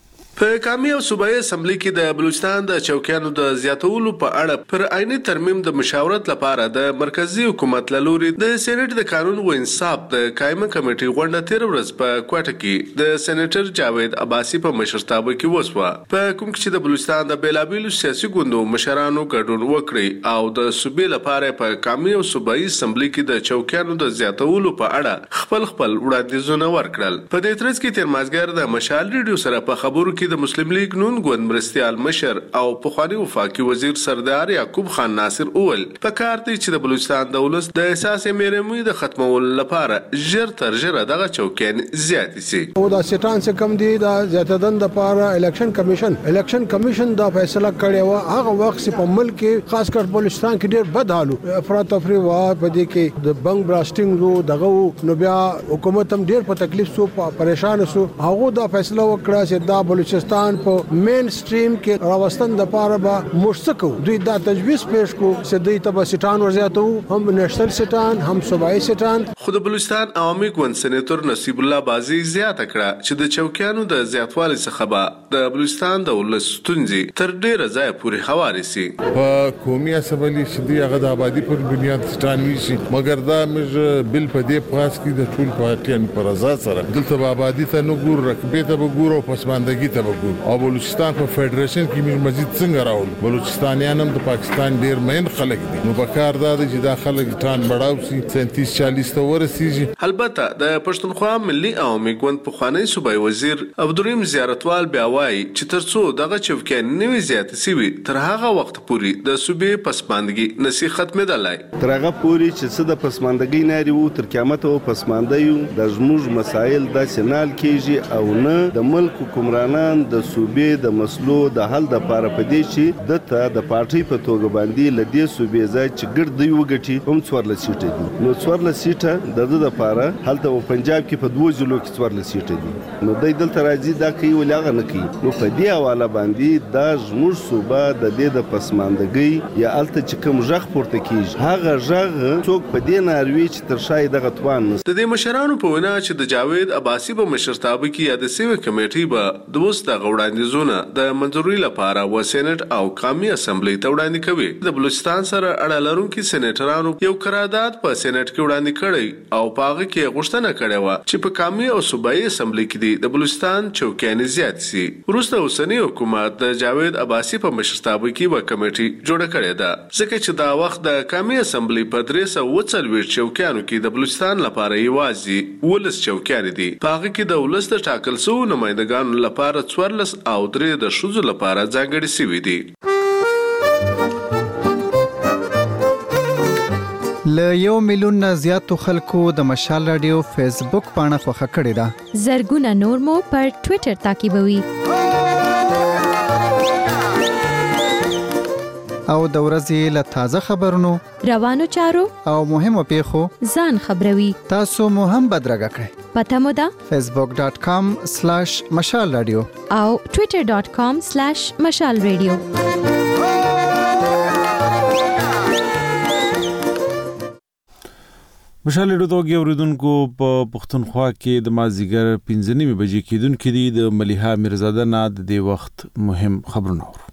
په قومي او صوبایي اسمبلی کې د بلوچستان د چوکیانو د زیاتولو په اړه پر عیني ترمیم د مشاورت لپاره د مرکزی حکومت لوري د سېنات د قانون او انصاف د قائمه کمیټې غونډه تیر ورځ په کوټه کې د سېنیټر جاوید عباسي په مشرتابه کې وسوه. په کوم کې د بلوچستان د بیلابیلو سیاسي ګوندونو مشرانو ګډون وکړي او د صوبې لپاره په قومي او صوبایي اسمبلی کې د چوکیانو د زیاتولو په اړه خپل خپل وړاندیزونه ورکړل. په دې ترڅ کې تیر مازګر د مشال ریډیو سره په خبرو کې د مسلم لیگ نون ګوند مرستيال مشر او پخوانی وفاقي وزیر سردار یعقوب خان ناصر اول په کار دی چې د بلوچستان د ولس د احساس میرموي د ختمولو لپاره ژر تر ژره دغه چوکین زیات شي. او دا سټان څخه کم دی دا زیاتدن د لپاره الیکشن کمیشن الیکشن کمیشن دا فیصله کړی و هغه وخت چې په ملک کې خاص کر بلوچستان کې ډېر بد حالو افراط تفریح وا په دې کې د بنګ بلاسټینګ وو دغه نو بیا حکومت هم ډېر په تکلیف سو پریشان سو هغه دا فیصله وکړه چې دا بلوچستان په مین سټریم کې راوستن د پاره به مشتکو دوی دا تجویز پیش کو چې دوی ته سټان ورزیاتو هم نېشنل سټان هم صوبایي سټان. خو د بلوچستان عوامي ګوند سېنیټر نصیب الله بازي زیاته کړه چې د چوکیانو د زیاتوالي څخه به د بلوچستان د ولس ستونزې تر ډیره ځای پورې هواري سي. په قومي اسمبلی چې دی هغه د آبادی پر بنیاد سټان ویشي مګر دا موږ بل په دې پاس کې د ټول پارټیان پر اساس سره دلته آبادی ته نو ګور رقبې ته وګورو پسماندګي ته وګورو او بلوچستان په فدریشن کې موږ مزید څنګه راول بلوچستانیان هم د پاکستان ډیر مین خلک دي نو په کار دا چې دا خلک ټان بڑاو سي سینتیس چالیس ته ورسیږي. البته د پښتونخوا ملي عوامي ګوند په خوانی صوبایي وزیر عبدالرحیم زیارتوال بیا وایي چې ترڅو دغه چوکیان نوي زیات سي تر هغه وخت پورې د صوبې پسماندګي نسی ختمېدلای تر هغه پورې چې څه د پسماندګي ناري وو تر قیامت او پسماندایو د زموږ مسایل د سینال کېږي او نه د ملک حکمرانان د صوبې د مسلو د حل د لپاره پدې چې دته د پارټي په توګه باندې لدې صوبې ځای چې ګرځي وګټي هم څوارل سیټه دي نو څوارل سیټه د د لپاره حالت په پنجاب کې په دوه ځلو کې څوارل سیټه دي نو د دلته راځي دا کوي ولغه نه کوي نو په دې حواله باندې دا زموږ صوبه د دې د پسماندګي یا الته چې کوم ژغ پورته کیږي هغه ژغ څوک په دې ناروي چې تر شای دغه توان د دې مشرانو په وینا چې د جاوید عباسي په مشرتابه کې یا د سیوی کمیټې به د وست د وړاندیزونه د منځوري لپاره و سېنات او قومي اسمبلی ته وړاندې کوي. د بلوچستان سره اړه لرونکي سېنیټرانو یو قرارداد په سېنات کې وړاندې کړی او پاغه کې غوښتنه کړې و چې په قومي او صوبایي اسمبلی کې د بلوچستان چوکیان زیات سي. وروسته اوسنی حکومت د جاوید عباسي په مشرتابه کې و کمیټې جوړه کړې ده ځکه چې دا وخت د قومي اسمبلی په درې سوه اووه څلوېښت چوکیانو کې د بلوچستان لپاره یوازې ولس چوکیان دي. پاغه کې د ولس د ټاکل شوو نمائندګانو لپاره څوارلس او درې د ښځو لپاره ځانګړي شوي دي. ل یو میلیون نه زیاتو خلکو د مشال رادیو فیسبوک پاڼه خوښه کړې ده. زرګونه نور مو پر ټوئیټر تعقیبوي. د ورځې له تازه خبرونو روانو چارو او مهمو پیښو ځان خبروي. تاسو مو هم بدرګه کړئ. پته مو ده facebook dot com slash مشال رادیو او twitter dot com slash مشال رادیو. مشال رادیو توګه اوریدونکو په پښتونخوا کې د مازیګر پنځه نیمې بجې کېدونکې دي. د ملیحه میرزاده نه د دې وخت مهم خبرونه اورو.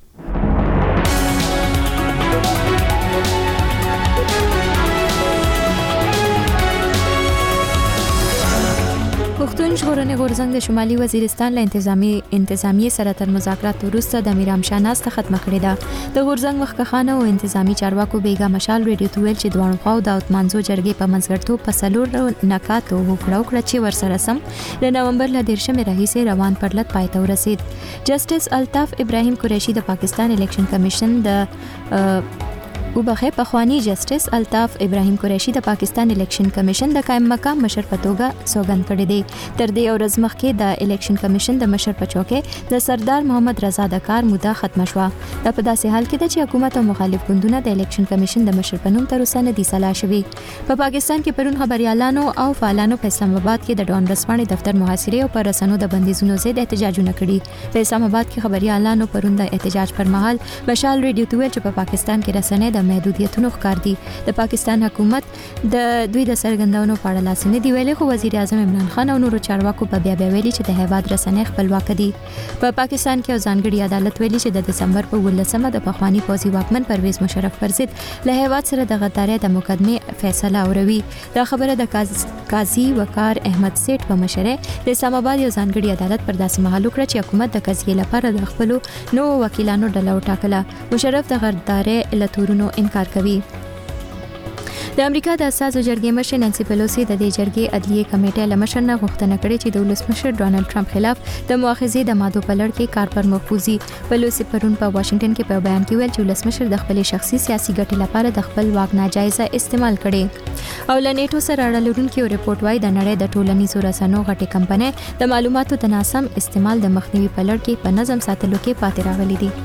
پښتون ژغورنې غورځنګ د شمالي وزیرستان له انتظامی انتظامی سره تر مذاکرات وروسته د امیر همشاه ناسته ختمه کړې ده. د غورځنګ مخکښانه او انتظامی چارواکو بیګا مشال ریډیو ته ویل چې دوه خواو د اتمانزو جرګې په منځګړیتوب په څلور نکاتو وکړه وکړه چې ورسره سم د نومبر له دیرشمې راهیسې روان پرلط پای ته ورسید. جسټس الطاف ابراهیم قریشي د پاکستان الیکشن کمیشن د او بخې پخوانی جسټس الطاف ابراهیم قریشي د پاکستان الیکشن کمیشن د قائم مقام مشر په توګه سوګند کړی دی. تر دې ورځ مخکې د الیکشن کمیشن د مشر په چوکۍ د سردار محمد رضا د کار موده ختمه شوه. دا په داسې حال کې ده چې حکومت او مخالف ګوندونه د الیکشن کمیشن د مشر په نوم تر اوسه نه دي سلا شوي. په پاکستان کې پرون خبريالانو او فعالانو په اسلام آباد کې د ډون رسپانې دفتر محاصره او پر رسنو د بندیزونو ضد احتجاجونه کړي. په اسلام آباد کې خبريالانو پرون د احتجاج پر مهال مشال ریډیو ته ویل چې په پاکستان کې رسنۍ د محدودیتونو ښکار دي. د پاکستان حکومت د دوی د سرګندونو په اړه لاسنه دی ویلي، خو وزیر اعظم عمران خان او نورو چارواکو په بیا بیا ویلي چې د هیواد رسنۍ خپلواک دي. په پا پاکستان کې ځانګړي عدالت ویلي چې د دسمبر په ولسمه د پخوانی پوځي واکمن پرویز مشرف پر ضد له هیواد سره د غدارۍ د مقدمه فیصله اوروي. دا خبره د قاضي وقار احمد سیټ په مشره د اسلام آباد یو ځانګړي عدالت پر داسې مهال وکړه چې حکومت د قضیې لپاره د خپل نو وکیلانو ډله وټاکله. مشرف د غدارۍ لتورونو انکار کوي. د امریکا د اساسو جرګې مشر نانسي پیلوسی د دې جرګې عدلیه کمیټې له مشر نه غوښتنه کړې چې د ولسمشر ډونالد ټرمپ خلاف د مؤاخذې د مادو په لړ کې کار پر محفوظي. پیلوسی پرون په واشنگټن کې په بیان کې ویل چې ولسمشر د خپل شخصي سیاسي ګټې لپاره د خپل واک ناجایزه استعمال کړي. او لنیټو سره اړه لرونکي یو ریپورت وايي د نړۍ د ټولنیزو رسنیو غټي کمپنۍ د معلوماتو د ناسم استعمال د مخنیوي په لړ کې په نظم ساتلو کې پاتې راغلي دي.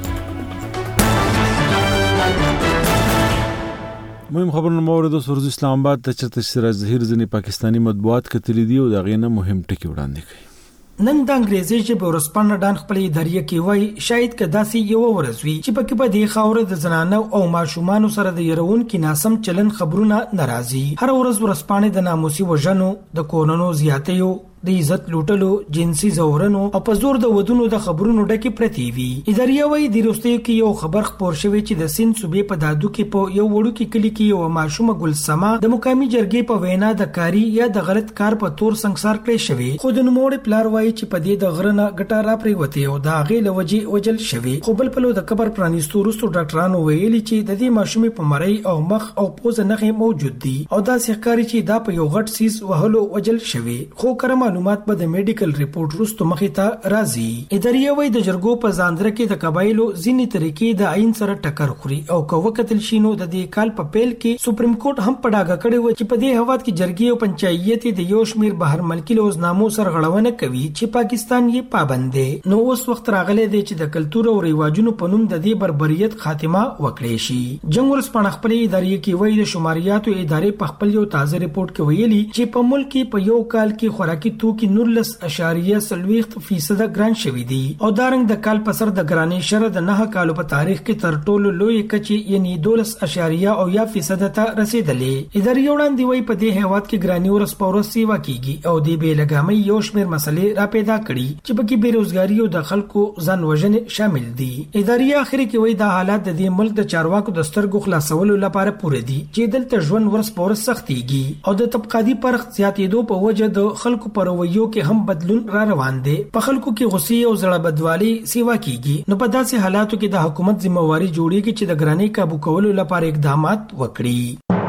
مهم خبرونه مورد سورز اسلام آباد ته چرته سراج ظهیر ځنی پاکستانی مطبوعات کتلی دی او دا غینه مهم ټکی وړاندې کړي. نن د انګریزي ژبه ورسپانه ډان خپل ادارې کې وای شاید کداسي یو ورزوي چې پکې په دې خاور د زنانو او ماشومان سره د يرون کې ناسم چلن خبرونه ناراضي. هر ورځ ورسپانه د ناموسي وژنو د کورونو زیاتیو د عزت لوټلو جنسي زورنو او په زور د ودونو د خبرونو ډکه پرتی وي. ادارې وای د روستي کې یو خبر خبر شوی چې د سین صوبې په دادو کې په یو وړو کې کلی کې یو ماشومه ګل سما د مقامي جرګې په وینا د کاری یا د غلط کار په تور سنگسار کړی شوی. خو د نوموړ پلار وای چې په دې د غرنه ګټه را پریوته او د غې لوجي وجل شوی. خو بل په لو د قبر پرانیستو وروسته ډاکټرانو ویلي چې د دې ماشومې په مړی او مخ او پوز نخې موجود دي او دا ښکاری چې دا په یو غټ سیس وهلو وجل شوی. خو کړه معلومات په د میډیکل ریپورت وروسته مخې ته راځي. ادارې وای د جرګو په ځاندره کې د قبایلو ځینی طریقې د عین سره ټکر خوري او کو وکتل شینو د دې کال په پیل کې سپریم کورټ هم پډاګه کړی و چې په دې هواد کې جرګې او پنچایت د یو شمیر بهر ملکی لوزنامو سره غړونه کوي چې پاکستان یې پابند دی. نو اوس وخت راغلی دی چې د کلچر او ریواجونو په نوم د دې بربریت خاتمه وکړي شي. جنگ ورسپانه خپل ادارې کې وای د شماریاتو ادارې په خپل یو تازه ریپورت کې ویلي چې په ملک کې په یو کال کې خوراکي توکي نورلس اشاریه سلويخت فیصد ګران شوی دی او دارنګ د کال پسر د ګرانې شر د نه کالو په تاریخ کې تر ټولو لوی کچې یعنی دولس اشاریه او یا فیصد ته رسیدلې. ادارې وړاندې وای په دې هیواد کې ګرانی ورس پورس سیوا کیږي او د بې لګامۍ یو شمیر مسلې را پیدا کړي چې پکې بیروزګاری او د خلکو ځان وژنې شامل دي. ادارې اخر کې وای دا حالات د دې ملک د چارواکو د سترګو خلاصولو لپاره پوره دي چې دلته ژوند ورس پورس سختيږي او د طبقاتي فرق زیاتېدو په وجه د خلکو پر رویو کې هم بدلون را روان دي. په خلکو کې غصې او زړه بدوالي سیوا کیږي. نو په داسې حالاتو کې د حکومت ذمہواری جوړیږي چې د ګرانی قابو کولو لپاره اقدامات وکړي.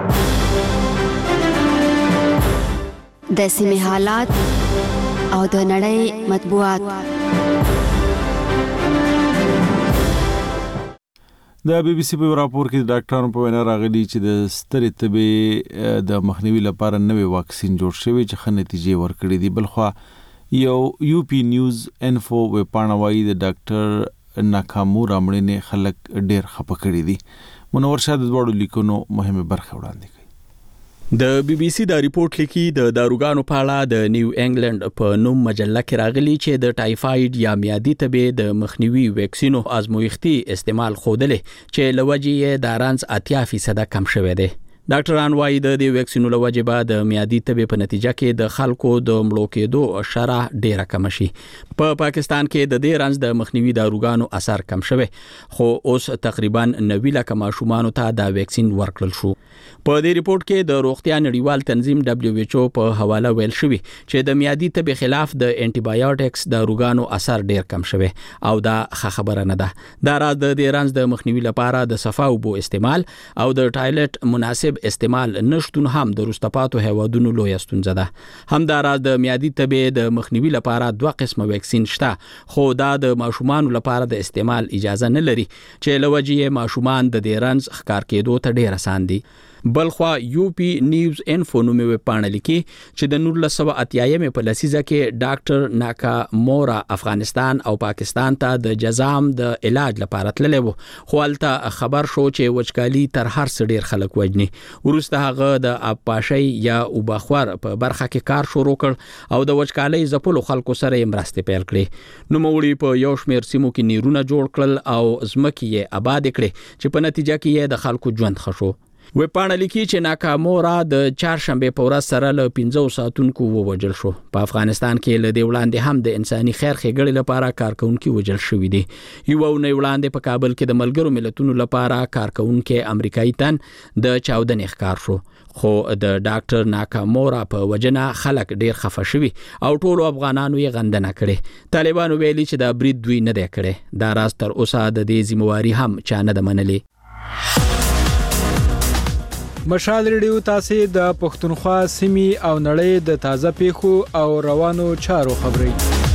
د سیمه حالات او د نړۍ مطبوعات. د بي بي سي په راپور کې ډاکټرانو په وینا راغلي چې د سترې تبې د مخنیوي لپاره نوې واکسین جوړ شوی چې ښه نتیجې ورکړي دي. بلخوا یو یو پی نیوز انفو ویب پاڼه وايي د ډاکټر ناکامو رامړنې خلک ډیر خپه کړي دي منور شاه د دوړو لیکونو مهمه برخه وړاندې کوي. د بي بي سي دا ریپورت لیکي د داروګانو په اړه د نیو انګلند په نوم مجله کې راغلي چې د ټایفاید یا میادي تبې د مخنیوي ویکسینو آزمویختي استعمال خودلې چې لوجې د رانز اتیا فیصد کم شوه دی. ډاکټران وايي د دې ویکسینو لوجې به د میادي تبې په نتیجه کې د خلکو د مړو کېدو شرح ډیره کم شي. په پا پاکستان کې د دې رانز د مخنیوي داروګانو اثر کم شوه خو اوس تقریبا نوي لک ماشومان ته دا ویکسین ورکړل شو. په دې ریپورت کې د روغتیا نړیوال تنظیم دبليو ایچ او په حواله ویل شوی چې د میادي تبې خلاف د انټي بایوټکس داروګانو اثر ډیر کم شوه او دا ښه خبره نه ده. دا راز د دې رانز د مخنیوي لپاره د صفا اوبو استعمال او د ټایلټ مناسب استعمال نشټون هم د رستپاتو هوادونو لوی ستونزه ده. هم دا راز د میادي تبې د مخنیوي لپاره دوه قسمه ویکسین شته خو دا د ماشومان لپاره د استعمال اجازه نه لري چې لوجې ماشومان د دې رانز ښکار کېدو ته ډیر آسان دي. بلخوا یو پی نیوز انفو نومې پاڼه لیکي چې د نولس سوه اتیا په لسیزه کې ډاکټر ناکا مورا افغانستان او پاکستان ته د جزام د علاج لپاره تللی و خو هلته خبر شو چې وچکالي تر هر څه ډیر خلک وژني. وروسته هغه د آبپاشۍ یا اوبخور په برخه کې کار شروع کړ او د وچکالۍ ځپلو خلکو سره یې مرستې پیل کړې. نوموړي په یو شمېر سیمو کې نیرونه جوړ کړل او ځمکې یې آباد کړې چې په نتیجه کې یې د خلکو ژوند ښه شو. وی پاڼه لیکي چې ناکامورا د چهارشنبه په ورځ سره له پنځه ساعتونکو ووجل شو. په افغانستان کې له دې وړاندې هم د انساني خیر ښېګړې لپاره کارکونکي وجل شوي دي. یو ونې وړاندې په کابل کې د ملګرو ملتونو لپاره کارکونکي امریکایي تن د چاودنې ښکار شو خو د ډاکټر ناکامورا په وجنه خلک ډیر خفه شوي او ټولو افغانانو یې غندنه کړې. طالبانو ویلي چې دا برید دوی نه دی کړی. دا راز تر اوسه د دې ذمہواری هم چا نه ده منلې. مشال ریډیو تاسو د پښتونخوا سیمې او نړۍ د تازه پیښو او روانو چارو خبري.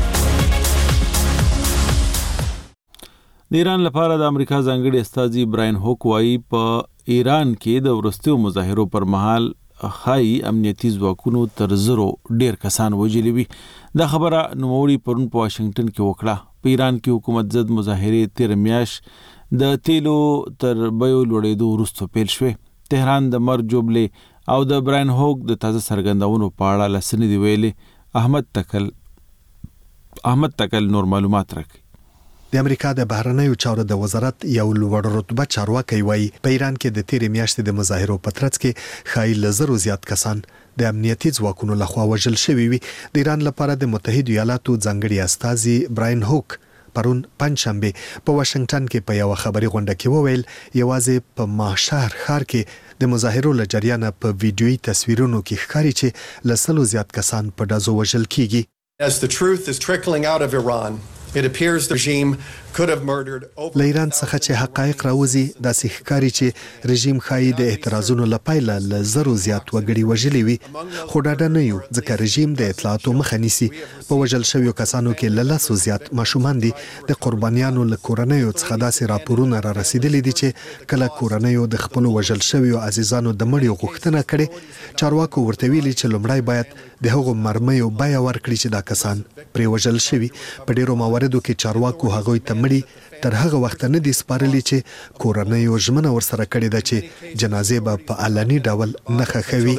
د ایران لپاره د امریکا ځانګړي استازي براین هوک وايي په ایران کې د ورستیو مظاهرو پر مهال خای امنیتي ځواکونو تر زرو ډیر کسان وژلي وي. دا خبره نوموړي پرون په واشنگټن کې وکړه. په ایران کې حکومت ضد مظاهرې تیر میاش د تیلو تر بیو لوړېدو وروسته پیل شوې. تهران د مر جوبلې او د براین هوک د تازه سرګندونو په اړه لسنې دی ویلي. احمد تکل احمد تکل نور معلومات راکړي. د امریکا د بهرنیو چارو د وزارت یو لوړ رتبه چارواکي وایي په ایران کې د تیرې میاشتې د مظاهرو په ترڅ کې خای لزرو زیات کسان د امنیتي ځواکونو لخوا وژل شوي وي. د ایران لپاره د متحده ایالاتو ځانګړي استازي براین هوک پرون پنځشنبه په واشنگټن کې په یو خبري غونډه کې وویل یوازې په ماشهر ښار کې د مظاهرو له جریانه په ویډیويي تصویرونو کې ښکاري چې لسلو زیات کسان په ډزو وژل کیږي. As the truth is trickling out of Iran, it appears the regime could have murdered over ایران څخه چې حقایق راوځي داسې ښکاري چې رژیم خایي د اعتراضونو لپاره ل زرو زیات وګړي وژلي وي خو ډاډه نه یو ځکه رژیم د اطلاعاتو مخه نیسي. په وژل شویو کسانو کې ل لسو زیات ماشومان دي. د قربانیانو له کورنیو څخه داسې راپورونه را رسیدلي دي چې کله کورنیو د خپل وژل شویو عزیزانو د مړیو غوښتنه کړي. چارواکو ورته ویلي چې لومړی باید د هغو مرمیو بیه ورکړي چې دا کسان پرې وژل شوي. په ډیرو مواردو کې چارواکو هغوی ته تر هغه وخت نه دي سپارلي چې کورنیو ژمنه ورسره کړې ده چې جنازې به په علني ډول نه ښخوي.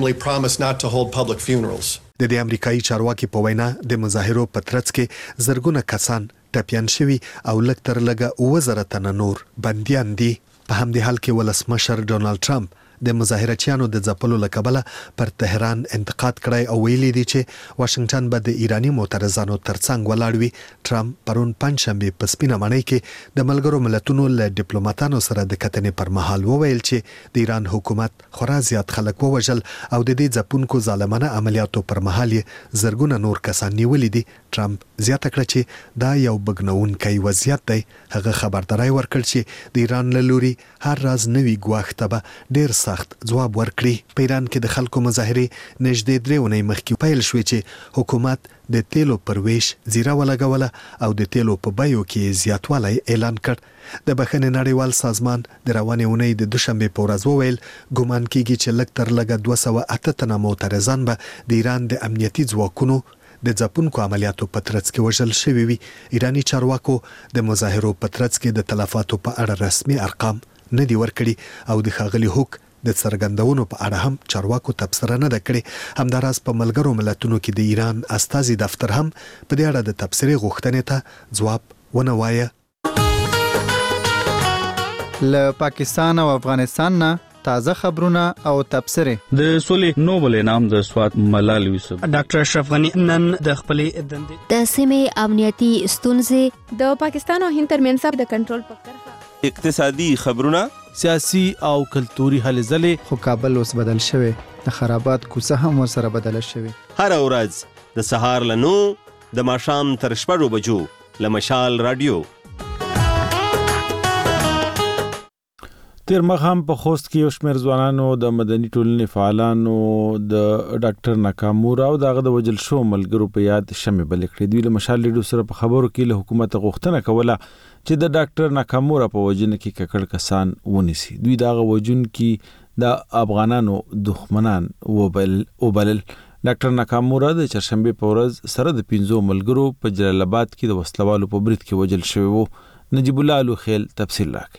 د دې امریکایي چارواکي په وینا د مظاهرو په ترڅ کې زرګونه کسان ټپیان شوي او لږ تر لږه اووه زره تنه نور بندیان دي. په همدې حال کې ولسمشر ډونالد ټرمپ د مظاهرچیانو د ځپلو له کبله پر تهران انتقاد کړی او ویلي دی چې واشنگټن به د ایرانی معترضانو ترڅنګ ولاړ وي. ټرمپ پرون پنځشنبه په سپینه ماڼۍ کې د ملګرو ملتونو له ډیپلوماټانو سره د کتنې پر مهال وویل چې د ایران حکومت خورا زیات خلک ووژل او د دې ځپونکو ظالمانه عملیاتو پر مهال یې زرګونه نور کسان نیولي دي. ټرمپ زیاته کړه چې دا یو بګنونکی وضعیت دی. هغه خبرداري ورکړ چې د ایران له لوري هر راز نوي ګواښ ته به ډیر سخت ځواب ورکړي. په ایران کې د خلکو مظاهرې نږدې درې اونۍ مخکې پیل شوې چې حکومت د تیلو پر ویش زیره ولګوله او د تیلو په بیو کې زیاتوالی اعلان کړ. د بخښنې نړیوال سازمان د روانې اونۍ د دوشنبه په ورځ وویل ګومان کیږي چې لږ تر لږه دوه سوه اته تنه معترضان به د ایران د امنیتي ځواکونو د ځپونکو عملیاتو په ترڅ کې وژل شوي وي. ایراني چارواکو د مظاهرو په ترڅ کې د تلفاتو په اړه رسمي ارقام نه دي ورکړي او د ښاغلي هوک د څرګندونو په اړه هم چارواکو تبصره نه ده کړې. همداراز په ملګرو ملتونو کې د ایران استازي دفتر هم په دې اړه د تبصرې غوښتنې ته ځواب ونه وایه. له پاکستان او افغانستان نه تازه خبرونه او تبصرې. د سولې نوبل انعام د سوات ملال یوسف ډاکټر اشرف غنی نن د خپلې دندې د سیمې امنیتي ستونزې د پاکستان او هند ترمنځ د کنټرول په کرښه اقتصادي خبرونه سیاسي او کلتوري هلې ځلې. خو کابل اوس بدل شوی، د خرابات کوڅه هم ورسره بدله شوی. هر ورځ د سهار له نو د ماښام تر شپږو بجو له مشال رادیو. تیر مخام په خوست کې یو شمېر ځوانانو د مدني ټولنې فعالانو د ډاکټر ناکامورا او دغه د وجل شو ملګرو په یاد شمې بل کړې. دوی له مشال ریډیو سره په خبرو کې له حکومت غوښتنه کوله چې د ډاکټر ناکامورا په وجنه کې ککړ کسان ونیسي. دوی دغه وجون کې د افغانانو دښمنان وبل وبلل. ډاکټر ناکامورا د چهارشنبه په ورځ سره د پنځو ملګرو په جلال آباد کې د وسلوالو په برید کې وجل شوی وو. نجیب الله لوخیل تفصیل راکړي.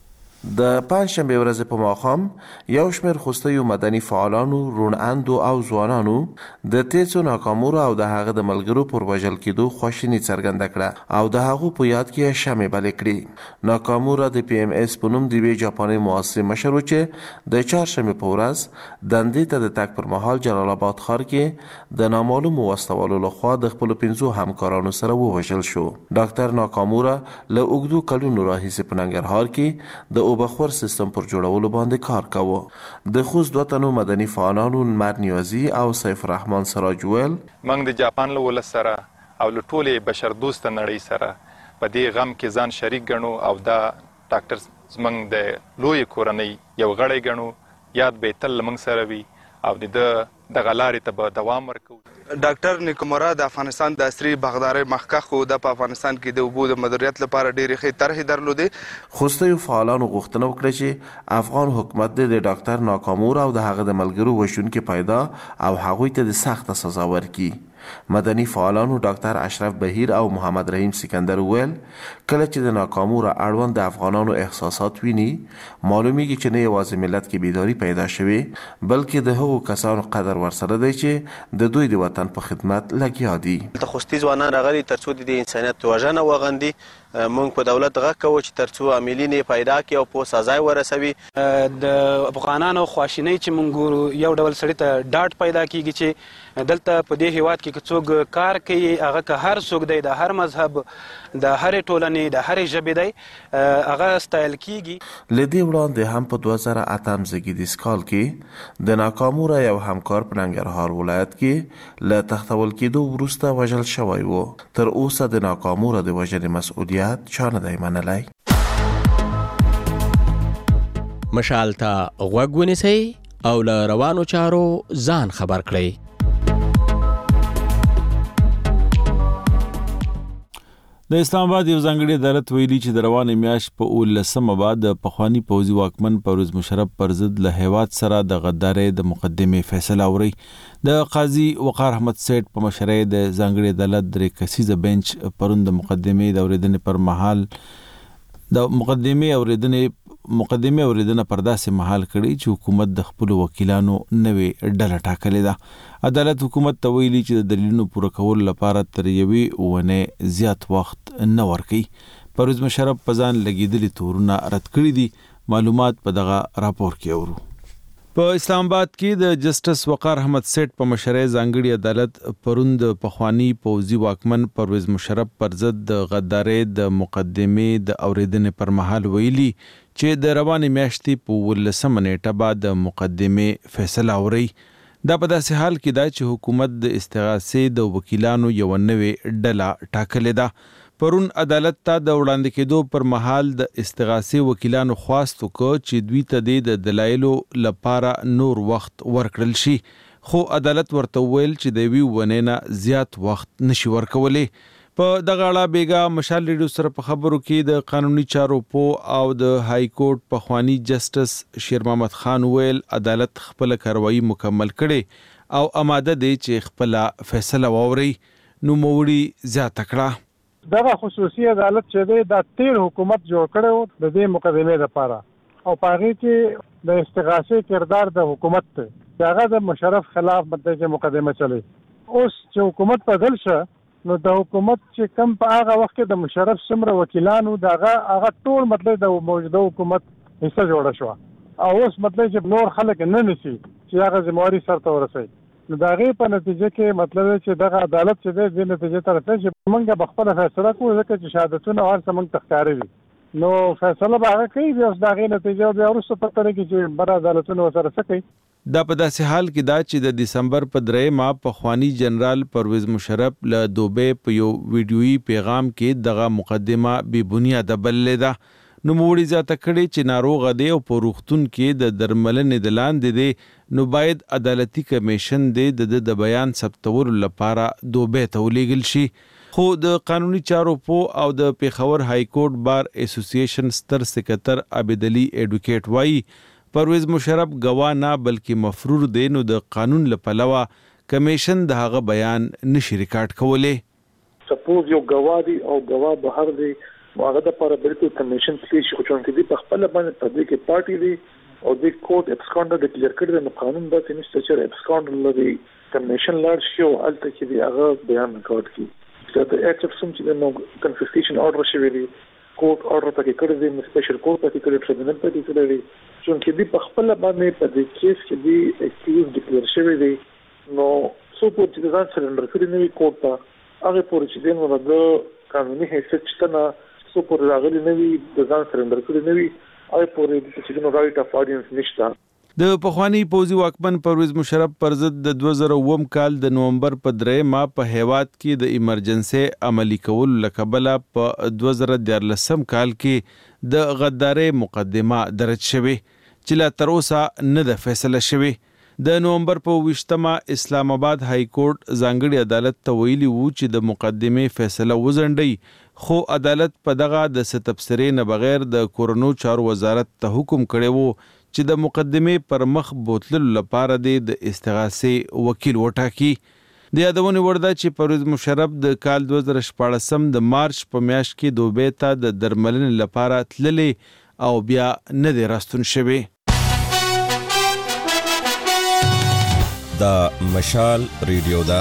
د پنځشنبه ورځ په ماښام یو شمېر خوستیو مدني فعالانو، روڼاندو او ځوانانو د تیڅو ناکامورا او د هغه د ملګرو پر وژل کېدو خواشیني څرګنده کړه او د هغو په یاد کې شمې بلې کړې. ناکامورا د پی ایم ایس په نوم د یوې جاپاني مؤسسې مشر و چې د چهارشنبې په ورځ دندې ته د تګ پر مهال جلال آباد ښار کې د نامعلومو وسلوالو لخوا د خپلو پنځو همکارانو سره ووژل شو. ډاکټر ناکامورا له اوږدو کلونو راهیسې په ننګرهار کې د اوبخور سیستم پر جوړولو باندې کار کاوه. د خوست دوه تنو مدني فعالانو نمر نیازي او سیف الرحمن سراج ویل موږ د جاپان له ولس سره او له ټولې بشر دوسته نړۍ سره په دې غم کې ځان شریک ګڼو او دا ډاکټر زموږ د لوی کورنۍ یو غړی ګڼو. یاد به تل موږ سره وي او د دغه لارې ته به دوام ورکوو. ډاکټر ناکامورا د افغانستان د عصري باغدارۍ مخکښ و. د په افغانستان کې د اوبو د مدیریت لپاره ډېرې ښې طرحې درلودې. خوستیو فعالانو غوښتنه وکړه چې افغان حکومت د ډاکټر ناکامورا او د هغه د ملګرو وژونکي پیدا او هغوی ته د سخته سزا ورکړي. مدني فعالانو ډاکټر اشرف بهیر او محمد رحیم سکندر ویل کله چې د ناکامورا اړوند د افغانانو احساسات ویني معلومیږي چې نه یوازې ملت کې بیداری پیدا شوي بلکې د هغو کسانو قدر ورسره دی چې د دوی د وطن په خدمت لګیا دي. د خوستي ځوانان راغلي ترڅو د انسانیت وژنه وغندي. مونږ په دولت غږ کوو چې ترڅو عاملین پیدا کړي او په سزا ورسوي. د افغانانو خواشینۍ چې مونږ یو ډول سړی ته ډاټ پیدا کیږي چې دلته په دې هیواد کې څوک کار کوي هغه که هر څوک دی د هر مذهب د هر ټولنې د هر ژبې دی هغه ستایل کیږي. لدې وړاندې هم په دوه زره اتم زیږدیز کال کې د ناکامورا یو همکار په ننګرهار ولایت کې له تختول کېدو وروسته وژل شوی و. تر اوسه د ناکامورا د وژنې مسؤلیت چا نه دی منلی. مشال ته غوږ ونیسئ او له روانو چارو ځان خبر کړئ. د اسلام آباد یو ځانګړي عدالت ویلي چې د روانې میاشت په اوولسمه بعد د پخواني پوځي واکمن پرویز مشرف پر ضد له هیواد سره د غدارۍ د مقدمې فیصله اوري. د قاضي وقار احمد سیټ په مشرۍ د ځانګړي عدالت درې کسیزه بنچ پرون د مقدمې د اورېدنې پر مهال د مقدمې اورېدنې مقدمه اوریدنه پرداسه محل کړي چې حکومت د خپل وکیلانو نوې ډله ټاکلې ده. عدالت حکومت ته ویلي چې د دلیلونو پوره کولو لپاره تر یوې اونۍ زیات وخت نه ورکړي. پرویز مشرف په ځان لګېدلي تورونه رد کړي دي. معلومات په دغه راپور کې اورو. په اسلام آباد کې د جسټس وقار احمد سیټ په مشرۍ ځانګړي عدالت پرون د پخوانی پوځي واکمن پرویز مشرف پر ضد د غدارۍ د مقدمې د اورېدنې پر مهال ویلي چې د روانې میاشتې په اوولسمه نیټه بعد د مقدمې فیصله اوري. دا په داسې حال کې ده چې حکومت د استغاثې د وکیلانو یو نوې ډله ټاکلې ده. پرون عدالت ته د وړاندې کېدو پر مهال د استغاثې وکیلانو خواست وکړ چې دوی ته د دلایلو لپاره نور وخت ورکړل شي، خو عدالت ورته ویل چې د یوې ونې نه زیات وخت نشي ورکولی. په دغه اړه بیګا مشال ریډیو سره په خبرو کې د قانوني چارو پوه او د های کورټ پخوانی جسټس شیر محمد خان ویل عدالت خپل کاروایی مکمل کړي او آماده دی چې خپل فیصله ووري. نو موړي زیاته کړه دغه خصوصي عدالت چې دی د تیر حکومت جوړ کړو د دې مقدمې لپاره او پاره کې د استغاثې کردار د حکومت ته چې هغه د مشرف خلاف مدته چې مقدمه چلی. اوس چې حکومت بدل شه نو د حکومت چې کم په هغه وخت کې د مشرف سمره وکیلانو دغه هغه ټول مطلب د موجوده حکومت حصہ جوړه شو او اوس مطلب چې نور خلک نه نسی چې هغه ذمہواری سره ورسي. نو دا غي په نتیجه کې مطلب چې دغه عدالت چې د نتیجې تر څه چې موږ به خپل فیصله کوو ځکه چې شهادتونه هر څه موږ تخکاري وي نو فیصله به هغه کوي اوس دا غي نتیجه بیا ورسره پته لري چې بر عدالتونه سره څه کوي. دا په داسې حال کې دا چې د دسمبر په درې ماه په خوانی جنرال پرویز مشرف له دوبه په یو ویډیويي پیغام کې دغه مقدمه بی بنیاده بللې ده. نو موړي ځاته کړي چې ناروغ دی او په روغتون کې د درملنې د لاندې دی نو باید عدالتي کمیشن دی د بیان ثبتولو لپاره دوبه ته ولېږل شي. خو د قانوني چارو په او د پیښور های کورټ بار اسوسییشن ستر سکرټر عابد علي اډوکیټ وایي پرویز مشرف گواه نه بلکې مفرور دی نو د قانون لپلوه کمیشن د هغه بیان نشي ریکارډ کولی. سپوز یو گواه دی او گواه بهر دی هغه د لپاره بالکل کمیشن کې شي خو چې دی په خپل باندې په دې کې پارټي دی او د کوټ اپسکانډر د کلیر کړي د قانون د نشته چې اپسکانډر لري کمیشن لارډ شو الته کې دی هغه بیان ریکارډ کی چې د اکټ سم چې نو کنفیسکیشن اورډر شوی دی کوټ اورډر پکې کړی دی سپیشل کوټ پکې کړی ټریبیونل پکې کړی دی چې دی په خپل باندې په دې کیس کې دی اکټیو ډیکلیئر شوی دی نو څو په چې ځان سرندر کړی نه وي کوټ ته هغه پورې چې دی نو د قانوني حیثیت شته نه څو پورې راغلی نه وي د ځان سرندر کړی نه وي هغه پورې چې نو رائټ اف اډینس نشته. د پخوانی پوزي واکمن پرویز مشرف پر ضد د دوه زره اووم کال د نومبر په درې ماه په هیواد کې د ایمرجنسي عملی کول لکبله په دوه زره دیارلسم کال کې د غداري مقدمه درج شوه چې لا تر اوسه نه د فیصله شوه. د نومبر په ویشتمه اسلام آباد های کورټ ځانګړي عدالت ته ویلي وو چې د مقدمه فیصله وزنډي خو عدالت په دغه د ستبصرې نه بغیر د کورونو چارو وزارت ته حکم کړی وو چې د مقدمه پر مخ بوتللو لپاره د استغاثې وکیل وټاکي. د یادونه ورده چې پرویز مشرف د کال دوه زره شپاړسم د مارچ په میاشت کې دوبه ته د درملنې لپاره تللی او بیا نه دی راستون شوی. دا مشال ریډیو دا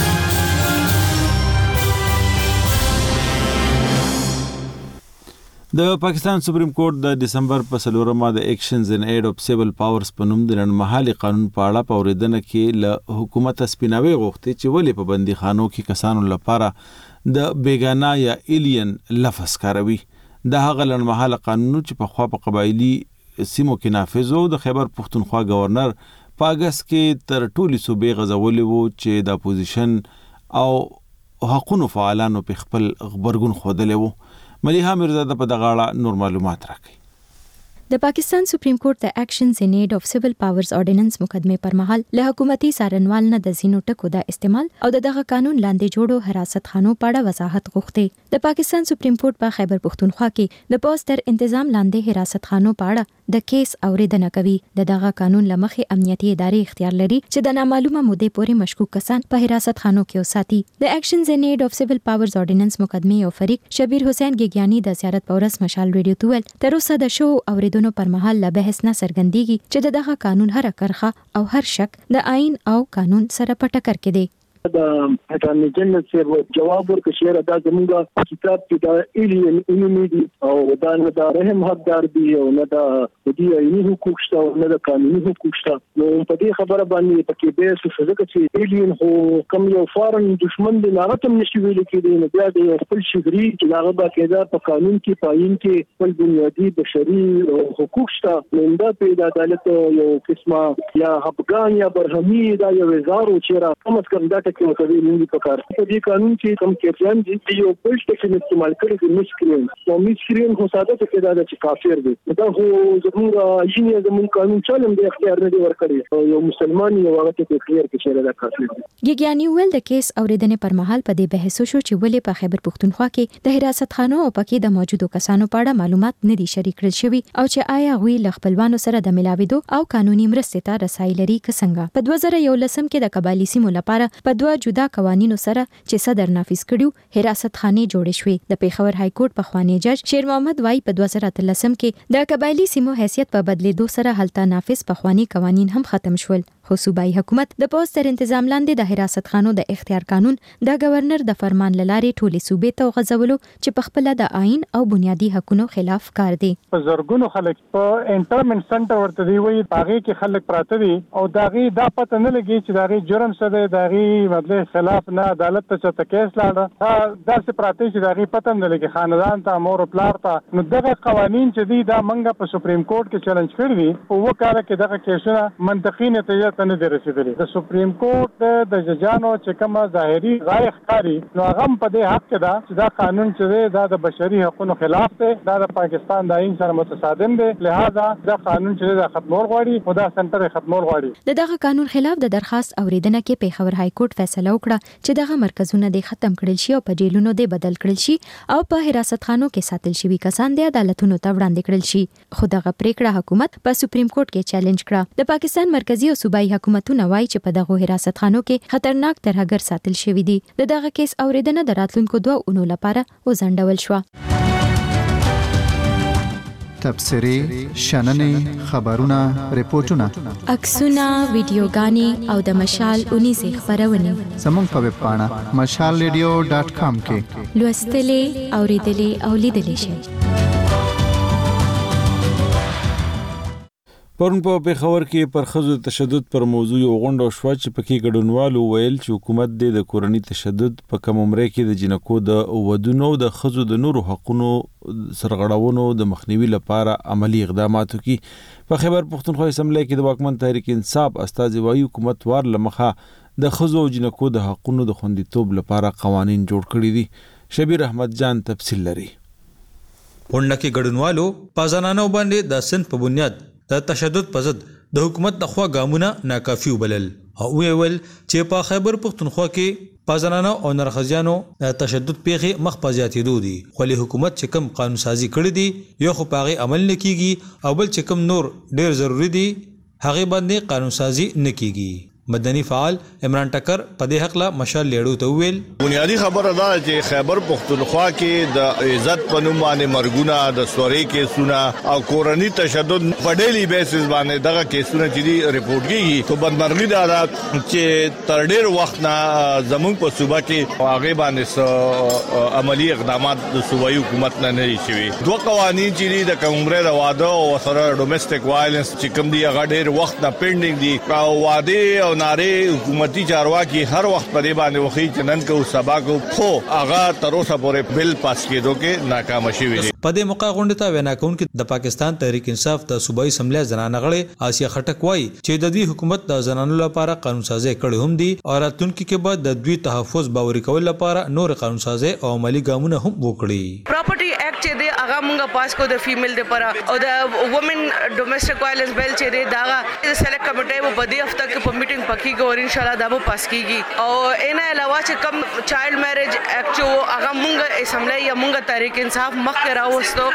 د پاکستان سپریم کورټ د دسمبر په څلورمه د ایکشنز ان ایډ اف سیویل پاورز په نوم د لړمحالي قانون په اړه په اوریدنه کې له حکومت سپیناوي غوښتي چې ولې په بندي خانو کې کسانو لپاره د بیگانه یا ایلین لفظ کاروي. د هغه لړمحاله قانون چې په خوا په قبایلی سیمو کې نافذ و د خیبر پښتونخوا گورنر په اگست کې تر ټولي صوبې غځولې وو چې د اپوزیشن او حقوقو فعالانو په خپل خبرګون خوده وو. ملیحه میرزاده په دغه اړه نور معلومات راکړي. د پاکستان سپریم کورټ د ایکشنز ان ایډ اف سیویل پاورز اورډیننس مقدمه پر مهال له حکومتي سارنوال نه د زینو ټکو د استعمال او دغه قانون لاندې جوړو حراست خانو په اړه وضاحت غوښتي. د پاکستان سپریم کورټ په خیبر پښتونخوا کې د پوسټر تنظیم لاندې حراست خانو په اړه د کیس اوریدنه کوي. دغه قانون لمخې امنیتي ادارې اختیار لري چې د نامعلومه مودې پورې مشکوک کسان په حراست خانو کې وساتي. د ایکشنز ان ایډ اف سیویل پاورز اورډیننس مقدمه یو فریق شبیر حسین ګیګیانی د زیارت پورس مشال ریډیو توول تر اوسه د شو اوریدونو پر مهال له بحث نه څرګندېږي چې دغه قانون هر کرخه او هر شک د آئین او قانون سره په ټکر کې دی. د اټارنی جنرال سره جواب ورکړي چې دا زموږ کتاب کې دا ایلین انمي دي او دا نه د رحم حقدار دي او نه د دې آئینی حقوق شته او نه د قانوني حقوق شته. نو په دې خبره باندې پکې به څه څه چې ایلین هو کوم یو فارن دشمن دی هغه تم نشي ویل کېدی نو بیا د خپل شګري چې هغه باقاعده په قانون کې پاین کې خپل بنیادی بشري حقوق شته. نو دا په عدالت یو قسمه یا افغان یا برهمي دا یو وزارو چې را کوم څنګه کې متوي نه پکار په دې قانون کې کوم کېپیان دي یو بل ټکی استعمال کړي د مسکرین او مسکرین خو ساده ته دا چې کافر دي دا خو زموږ یې زموږ قانون چلم د اختیار نه دی ورکړي یو مسلمان یو هغه ته کلیئر کې چې دا کافر دي ګیګیانی ویل د کیس اوریدنې پر مهال په دې بحث شو چې ولې په خیبر پښتونخوا کې د حراست خانو او پکې د موجودو کسانو په اړه معلومات نه دي شریک کړل شوی او چې آیا غوي ل خپلوانو سره د ملاویدو او قانوني مرستې ته رسایي لري که څنګه په دوه زره یولسم کې د قبایلی سیمو لپاره په دوه جدا قوانینو سره چې صدر نافذ کړیو حراست خانې جوړې شوې د پیښور های کورټ په خوانی جج شیر محمد وای په دوه زره اتلسم کې د قبایلی سیمو حیثیت په بدلیدو سره هلته نافذ په خوانی قوانین هم ختم شول خو صوبایي حکومت د پوسټر تنظیم لاندې د حراست خانو د اختیار قانون د گورنر د فرمان لارې ټولې صوبې ته غځولو چې په خپل د آئین او بنیادی حقوقو خلاف کار دی په زرګونو خلک په انټرمنټ سنټر ورته دی وی باغې کې خلک پراته دي او داغي دا پته نه لګي چې داغي جرم څه دی داغي مطلب خلاف نه عدالت ته چې کیس لاړه دا داسې پراته چې داغي پته نه لګي خاندان ته مور پلار ته نو دغه قوانين چې دی دا منګه په سپریم کورټ کې چیلنج کړی دي او وکړه کې دغه کیسونه منطقي نتیجه ته نه رسیدلي د سپریم کورټ د ججانو چې کومه ظاهري رائے ښکاري نو هغه په دې حق کې دا چې دا قانون چې دا د بشري حقوقو خلاف دی دا د پاکستان د آئین سره متصادم دی لہذا دا قانون چې دا ختمول غواړي او دا سنټر ختمول غواړي د دغه قانون خلاف د درخواست اوریدنه کې پیښور های کورټ فیصله وکړه چې دغه مرکزونه د ختم کړل شي او په جیلونو د بدل کړل شي او په حراست خانو کې ساتل شوی کسان د عدالتونو ته وړاندې کړل شي خو دغه پریکړه حکومت په سپریم کورټ کې چیلنج کړه د پاکستان مرکزی او صوبایي حکومت حکومتونه وایي چې په دغه حراست خانو کې خطرناک ترهګر ساتل شوی دي د دغه کیس اوریدنه د راتلونکو دوه اونو لپاره وزندول شو تبصري شننې خبرونه ریپورتونه عکسونه ویډیوګانې او د مشال اونیزه خبرونه زموږ په ویب پاڼه مشال ریډیو ډاټ کام کې لوستلې اوریدلې او لیدلې شئ پرون په پیښور کې پر ښځو تشدد پر موضوع یو غونډه شوه چې پکې ګډونوالو ویل چې حکومت د کورنۍ تشدد په کم عمر کې د جنکو د ودونو د ښځو د نورو حقوقو سرغړونو د مخنیوي لپاره عملی اقدامات وکړي په خیبر پښتونخوا اسمبلی کې د واکمن تحریک انصاف استازي وایي حکومت وار لمخه د ښځو او جنکو د حقوقو د خوندیتوب لپاره قوانین جوړ کړي دي شبیر احمد جان تفصیل لري غونډه کې ګډونوالو په زنانو باندې د سن په بنیاد د تشدد په ضد د حکومت د خوا ګامونه ناکافي وبلل او ویل چې په خیبر پښتونخوا کې په زنانو او نرخزیانو د تشدد پیښې مخ په زیاتېدو دي خو له حکومت چې کوم قانون سازي کړی دي یو خو په هغه عمل نه کیږي او بل چې کوم نور ډیر ضروری دي هغه باندې قانون سازي نه کیږي مدني فعال عمران ټکر په دې حق لا مشال لیړو ته ویل بنیادی خبره ده چې خیبر پښتونخوا کې د عزت په نوم باندې مرګونه د سوري کیسونه او کورنۍ تشدد په ډیلی بیسس باندې دغه کیسونه چې ریپورت کیږي خو بدمرغي ده چې تر ډیر وخت نه زموږ په صوبه کې هغه باندې عملی اقدامات د صوبایي حکومت نه نه شوي دوه قوانين چې د کومره د واده او سره ډومېسټک وایلنس چې کوم دی هغه ډیر وخت نه پینډینګ دي او واده ناره حکومتي چارواکي هر وخت په دې باندې وخی چې نن کو سبا کو خو هغه تر اوسه پورې بل پاس کېدو کې ناکام شوی دی په دې موقع غونډه ته وینا کوونکې د پاکستان تحریک انصاف د صوبایي اسمبلی زنانه غړي آسیا خټک وایي چې د دوی حکومت د زنانو لپاره قانون سازي کړي هم دي او راتلونکي کې به د دوی تحفظ باوري کول لپاره نور قانون سازي او عملی ګامونه هم وکړي پراپرټي ایکټ چې دی هغه مونږه پاس کو د فیمیل لپاره او د وومن ډومېسټک وایلنس بیل چې دی دا د سلیکټ کمیټه په دې هفته کې په میټینګ پکې ګور ان شاء الله دا به پاس کیږي او ان علاوه چې کم چایلډ میرج ایکټ جو هغه مونږه اسمبلی یا مونږه تحریک انصاف مخ کې راوستو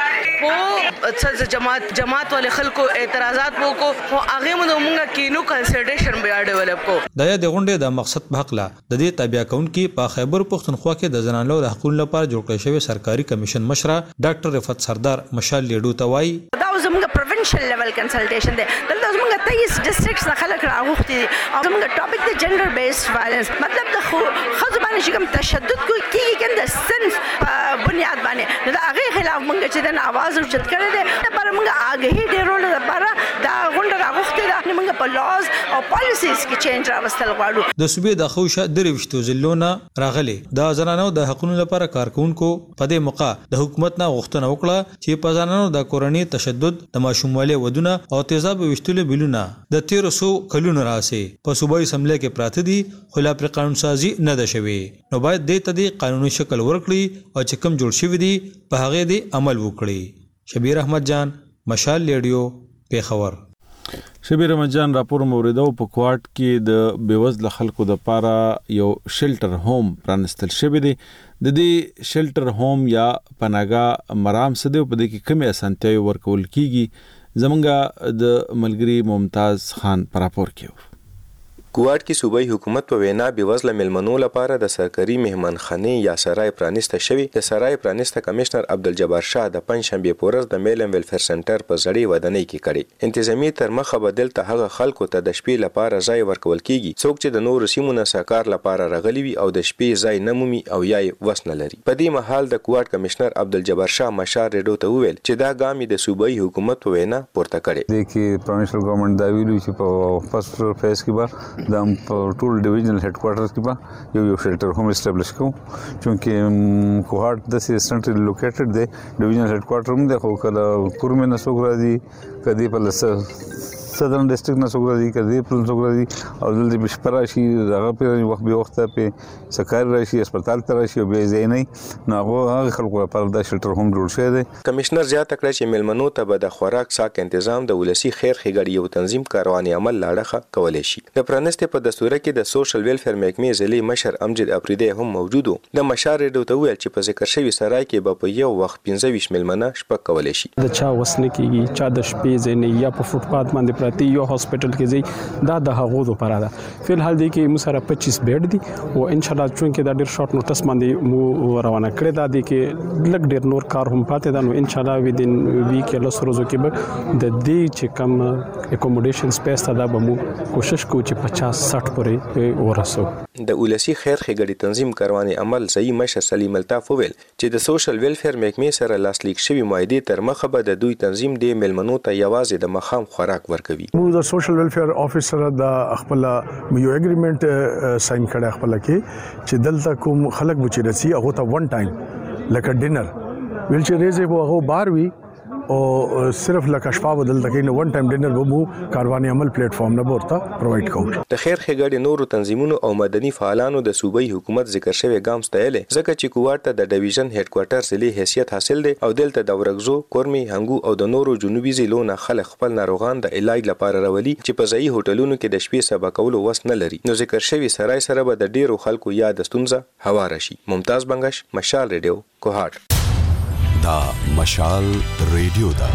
او څه جماعت جماعت ول خلکو اعتراضات وکړو خو هغه مونږه کینو کنسلټیشن بیا ډیولپ کو د دې غونډې د مقصد په حق لا د دې تابع کونکي په خیبر پښتونخوا کې د زنانو د حقوقو لپاره جوړ کړی شوی سرکاري کمیشن مشره ډاکټر رفعت سردار مشال لیډو ته وایي دا زموږ پروینشل لیول کنسلټیشن دی دلته زموږ تیس ډسټرکټس نه خلک راغوښتي او زموږ ټاپک د جنډر بیسډ وایلنس مطلب د خو خځو باندې چې کوم تشدد کوي کیږي کنده صنف په بنیاد باندې دا هغه خلاف موږ چې د आवाज اوچت کړی دی لپاره موږ آګهي ډیرول لپاره دا غونډه راغوښتي دا موږ په لاز او پالیسیز کې چینج راوستل غواړو د صوبې د خوشه درويشتو ځلونه راغلي د زنانو د حقوقو لپاره کارکونکو په دې موقع د حکومت نه غوښتنه وکړه چې په زنانو د کورنۍ تشدد د ماشوم ماشوموالي ودونه او تیزاب وشتلو بلونه د تیرو سو کلونو راسي په صوبایي اسمبلی کې پراته دي خو لا پر قانون سازي نه ده شوی نو باید د تدې قانوني شکل ورکړي او چې کوم جوړ شوی دي په هغه دی عمل وکړي شبیر احمد جان مشال ریډیو پیښور شبیر احمد جان راپور موریدو په کوارټ کې د بیوزله خلکو د پاره یو شیلټر هوم پرانستل شوی دی د دې شیلټر هوم یا پناګه مرام سده په دې کې کمی اسانتیاوي ورکول کیږي زمونږه د ملګری ممتاز خان پر راپور کې کوارټ کې صوبایي حکومت په وینا بیوزله ملمنو لپاره د سرکاري مهمانخانه یا سرای پرانسته شوی د سرای پرانسته کمشنر عبدالجبار شاه د پنځشنبه پورز د میلن ویلفیر سنټر په زړې ودانۍ کې کړي انتظامی تر مخه بدل ته هغه خلکو ته د شپې لپاره ځای ورکول کیږي څوک چې د نورو سیمونو ساکار لپاره راغلي وي او د شپې ځای نه مومي او یا وسنه لري په دې مهال د کوارټ کمشنر عبدالجبار شاه مشار ریډیو ته وویل چې دا ګامي د صوبایي حکومت په وینا پورته کړي د کې پروینشل ګورنمنت دا ویلو چې په فرست فیز کې به د ټول ډیویژنل هډ کوارټرز کې به یو یو شیلټر هوم اسټابلیش کوو چونکه کوارټ د سنټرل لوکیټډ دی ډیویژنل هډ کوارټر هم دی خو کله کورمه نسوګ راځي کدی په لسه صدرن ډیسټریکټ نسوګ راځي کدی په نسوګ راځي او دلته بشپرا شي دغه په وخت به وخت په سکار راشي هسپتال ته راشي او به ځای نه نو هغه خلکو لپاره د شیلټر هوم جوړ شوی دی کمشنر زیاته کړ چې ملمنو ته به د خوراک ساک تنظیم د ولسی خیر خګړی یو تنظیم کارواني عمل لاړه کولای شي د پرانسته په دستوره کې د سوشل ویلفیر محکمې ضلعي مشر امجد افریدی هم موجود د مشار ریډیو ته ویل چې په ذکر شوی سرای کې به په یو وخت پنځه ویشت ملمنه شپه کولای شي د چا وسنه کېږي چا د شپې ځنه یا په فوټپات باندې پراتی یو هاسپټل کې ځي دا د هغو لپاره ده فلحال دی کې مو سره پچیس بیډ دي او ان شاء الله چون کې دا ډیر شارټ نوټس باندې مو روانه کړی دا دی کې لګ ډیر نور کار هم پاتې ده نو ان شاء الله ودین ویک یا لس ورځو کې به د دې چې کم اکوموډیشن سپیس ته دا به مو کوشش کوو چې پچاس ساټ پورې ورسو د ولسی خیر خګړی تنظیم کارواني عمل ځای مشر سلیم الطاف ویل چې د سوشل ویلفیر محکمې سره لاسلیک شوی معاهده تر مخه به د دوی تنظیم د ملمنو ته یوازې د مخام خوراک ورکوي مو د سوشل ویلفیر افیسر د خپل یو اګریمنت ساين کړه خپل کې چې دلته کوم خلک بچی رسی هغه ته ون ټایم لکه ډینر ویل چې ریزه وو هغه بار وی او صرف لکه شپه بدل تکي نو ون ټایم ډینر به مو کارواني عمل پلیټ فارم نه ورته پرووایډ کوو د خیر خګړې نورو تنظیمونو او مدني فعالانو د صوبایي حکومت ذکر شوی ګام ستایل ځکه چې کوارټ ته د ډیویژن هډ کوارټر ضلعي حیثیت حاصل دی او دلته د ورغزو کورمي هنګو او د نورو جنوبي ضلعو نه خلک خپل ناروغان د علاج لپاره راولي چې په ځایي هوټلونو کې د شپې سبا کولو وس نه لري نو ذکر شوی سرای سره به د ډیرو خلکو یا د ستونزه هواره شي ممتاز بنگش مشال ریډیو کوهاټ دا مشال ریډیو دا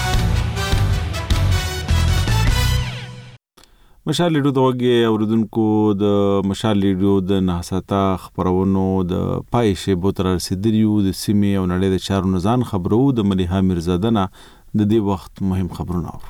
مشال ریډیو د وګي اوردونکو د مشال ریډیو د نهساتا خبرونو د پایشه بوتر رسیدلیو د سیمې او نړۍ د چارو نزان خبرو د مليحه میرزاده نه د دې وخت مهم خبرونه اورو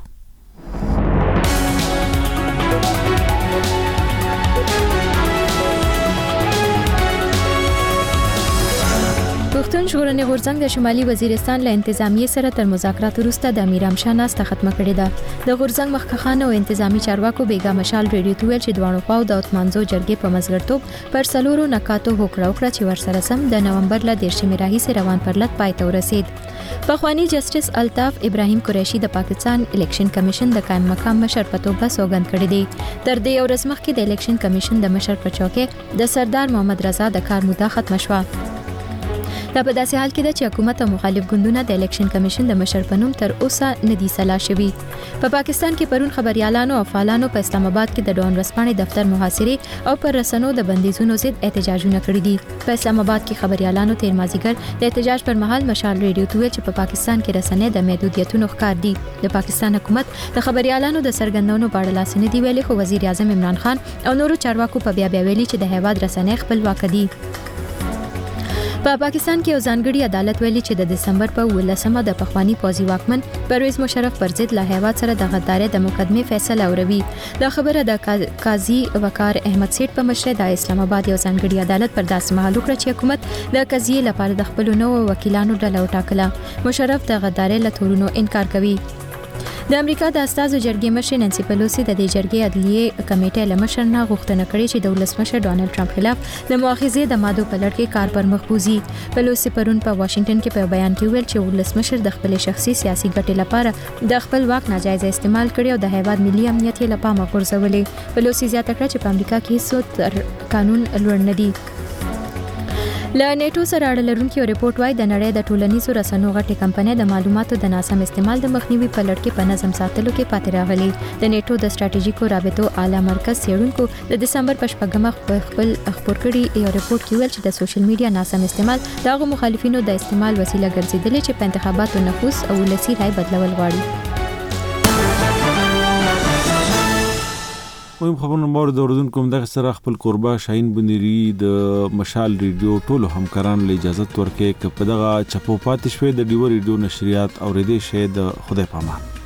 پښتون ژغورنې غورځنګ د شمالي وزیرستان له انتظامیې سره تر مذاکرات وروسته د امیر امشاه ناسته ختمه کړې ده د غورځنګ مخکخانه او انتظامی چارواکو بیګا مشال ریډیو ته ویل چې دواړو خواو د اتمانزو جرګې په مزګرتوب پر سلورو نکاتو هوکړه وکړه چې ورسره سم د نومبر له دیرشمې راهیسې روان پرلط پای ته ورسید پخوانی جسټس الطاف ابراهیم قریشي د پاکستان الیکشن کمیشن د قائم مقام مشر په توګه سوګند کړی دی تر دې ورځ مخکې د الیکشن کمیشن د مشر په چوکۍ د سردار محمد رضا د کار موده ختمه شوه دا په داسې حال کې ده چې حکومت او مخالف ګوندونه د الیکشن کمیشن د مشر په نوم تر اوسه ندي سلا شوي په پاکستان کې پرون خبريالانو او فعالانو په اسلام آباد کې د ډون رسپانې دفتر محاصره او پر رسنو د بندیزونو ضد احتجاجونه کړي دي په اسلام آباد کې خبريالانو تیر مازیګر د احتجاج پر مهال مشال ریډیو ته چې په پاکستان کې رسنۍ د محدودیتونو ښکار دي د پاکستان حکومت د خبريالانو د سرګندونو په اړه لاسنه دی ویلي خو وزیر اعظم عمران خان او نورو چارواکو په بیا بیا ویلي چې د هیواد رسنۍ خپلواک دي په پا پاکستان کې یو ځانګړي عدالت ویلي چې د دسمبر په ولسمه د پخوانی پوځي واکمن پرویز مشرف پر ضد له هیواد سره د غدارۍ د مقدمې فیصله اوروي دا خبره د قاضي وقار احمد سیټ په مشرۍ د اسلام آباد یو ځانګړي عدالت پر داسې مهال وکړه چې حکومت د قضیې لپاره د خپل نوو وکیلانو ډله وټاکله مشرف د غدارۍ له تورونو انکار کوي د امریکا د استازو جرګې مشر نانسي پلوسی د دې جرګې عدلیه کمیټې له مشر نه غوښتنه کړې چې د ولسمشر ډانلډ ټرمپ خلاف د مؤاخذې د مادو په لړ کې کار پر مخ بوزي. پلوسی پرون په واشنگټن کې په بیان کې ویل چې ولسمشر د خپل شخصي سیاسي ګټې لپاره د خپل واک ناجایز استعمال کړي او د هیواد ملي امنیت یې له پامه غورځولې. پلوسی زیاته کړه چې په امریکا کې هیڅ تر قانون لوړ نه دي. له نیټو سره اړه لرونکي ریپورت وايي د نړۍ د ټولنیزو رسنیو غټې کمپنۍ د معلوماتو د ناسم استعمال د مخنیوي په لړ کې په نظم ساتلو کې پاتې راغلي. د نیټو د ستراتیژیکو رابطو اعلی مرکز څېړونکو د دسمبر په شپږمه په خپل خبر کړي یو ریپورت کې ویل چې د سوشل میډیا ناسم استعمال د هغو مخالفینو د استعمال وسیله ګرځېدلې چې په انتخاباتو نفوذ او ولسي رای بدلول غواړي. مهم خبرونه مور د اوردونکو دغه سره خپل قربا شاهین بنيري د مشال ریډیو ټولو همکاران له اجازه ورکړي چې په دغه چپو پاتې شوي د ډیو ریډیو نشریات او ریډیو شه د خدای پامان.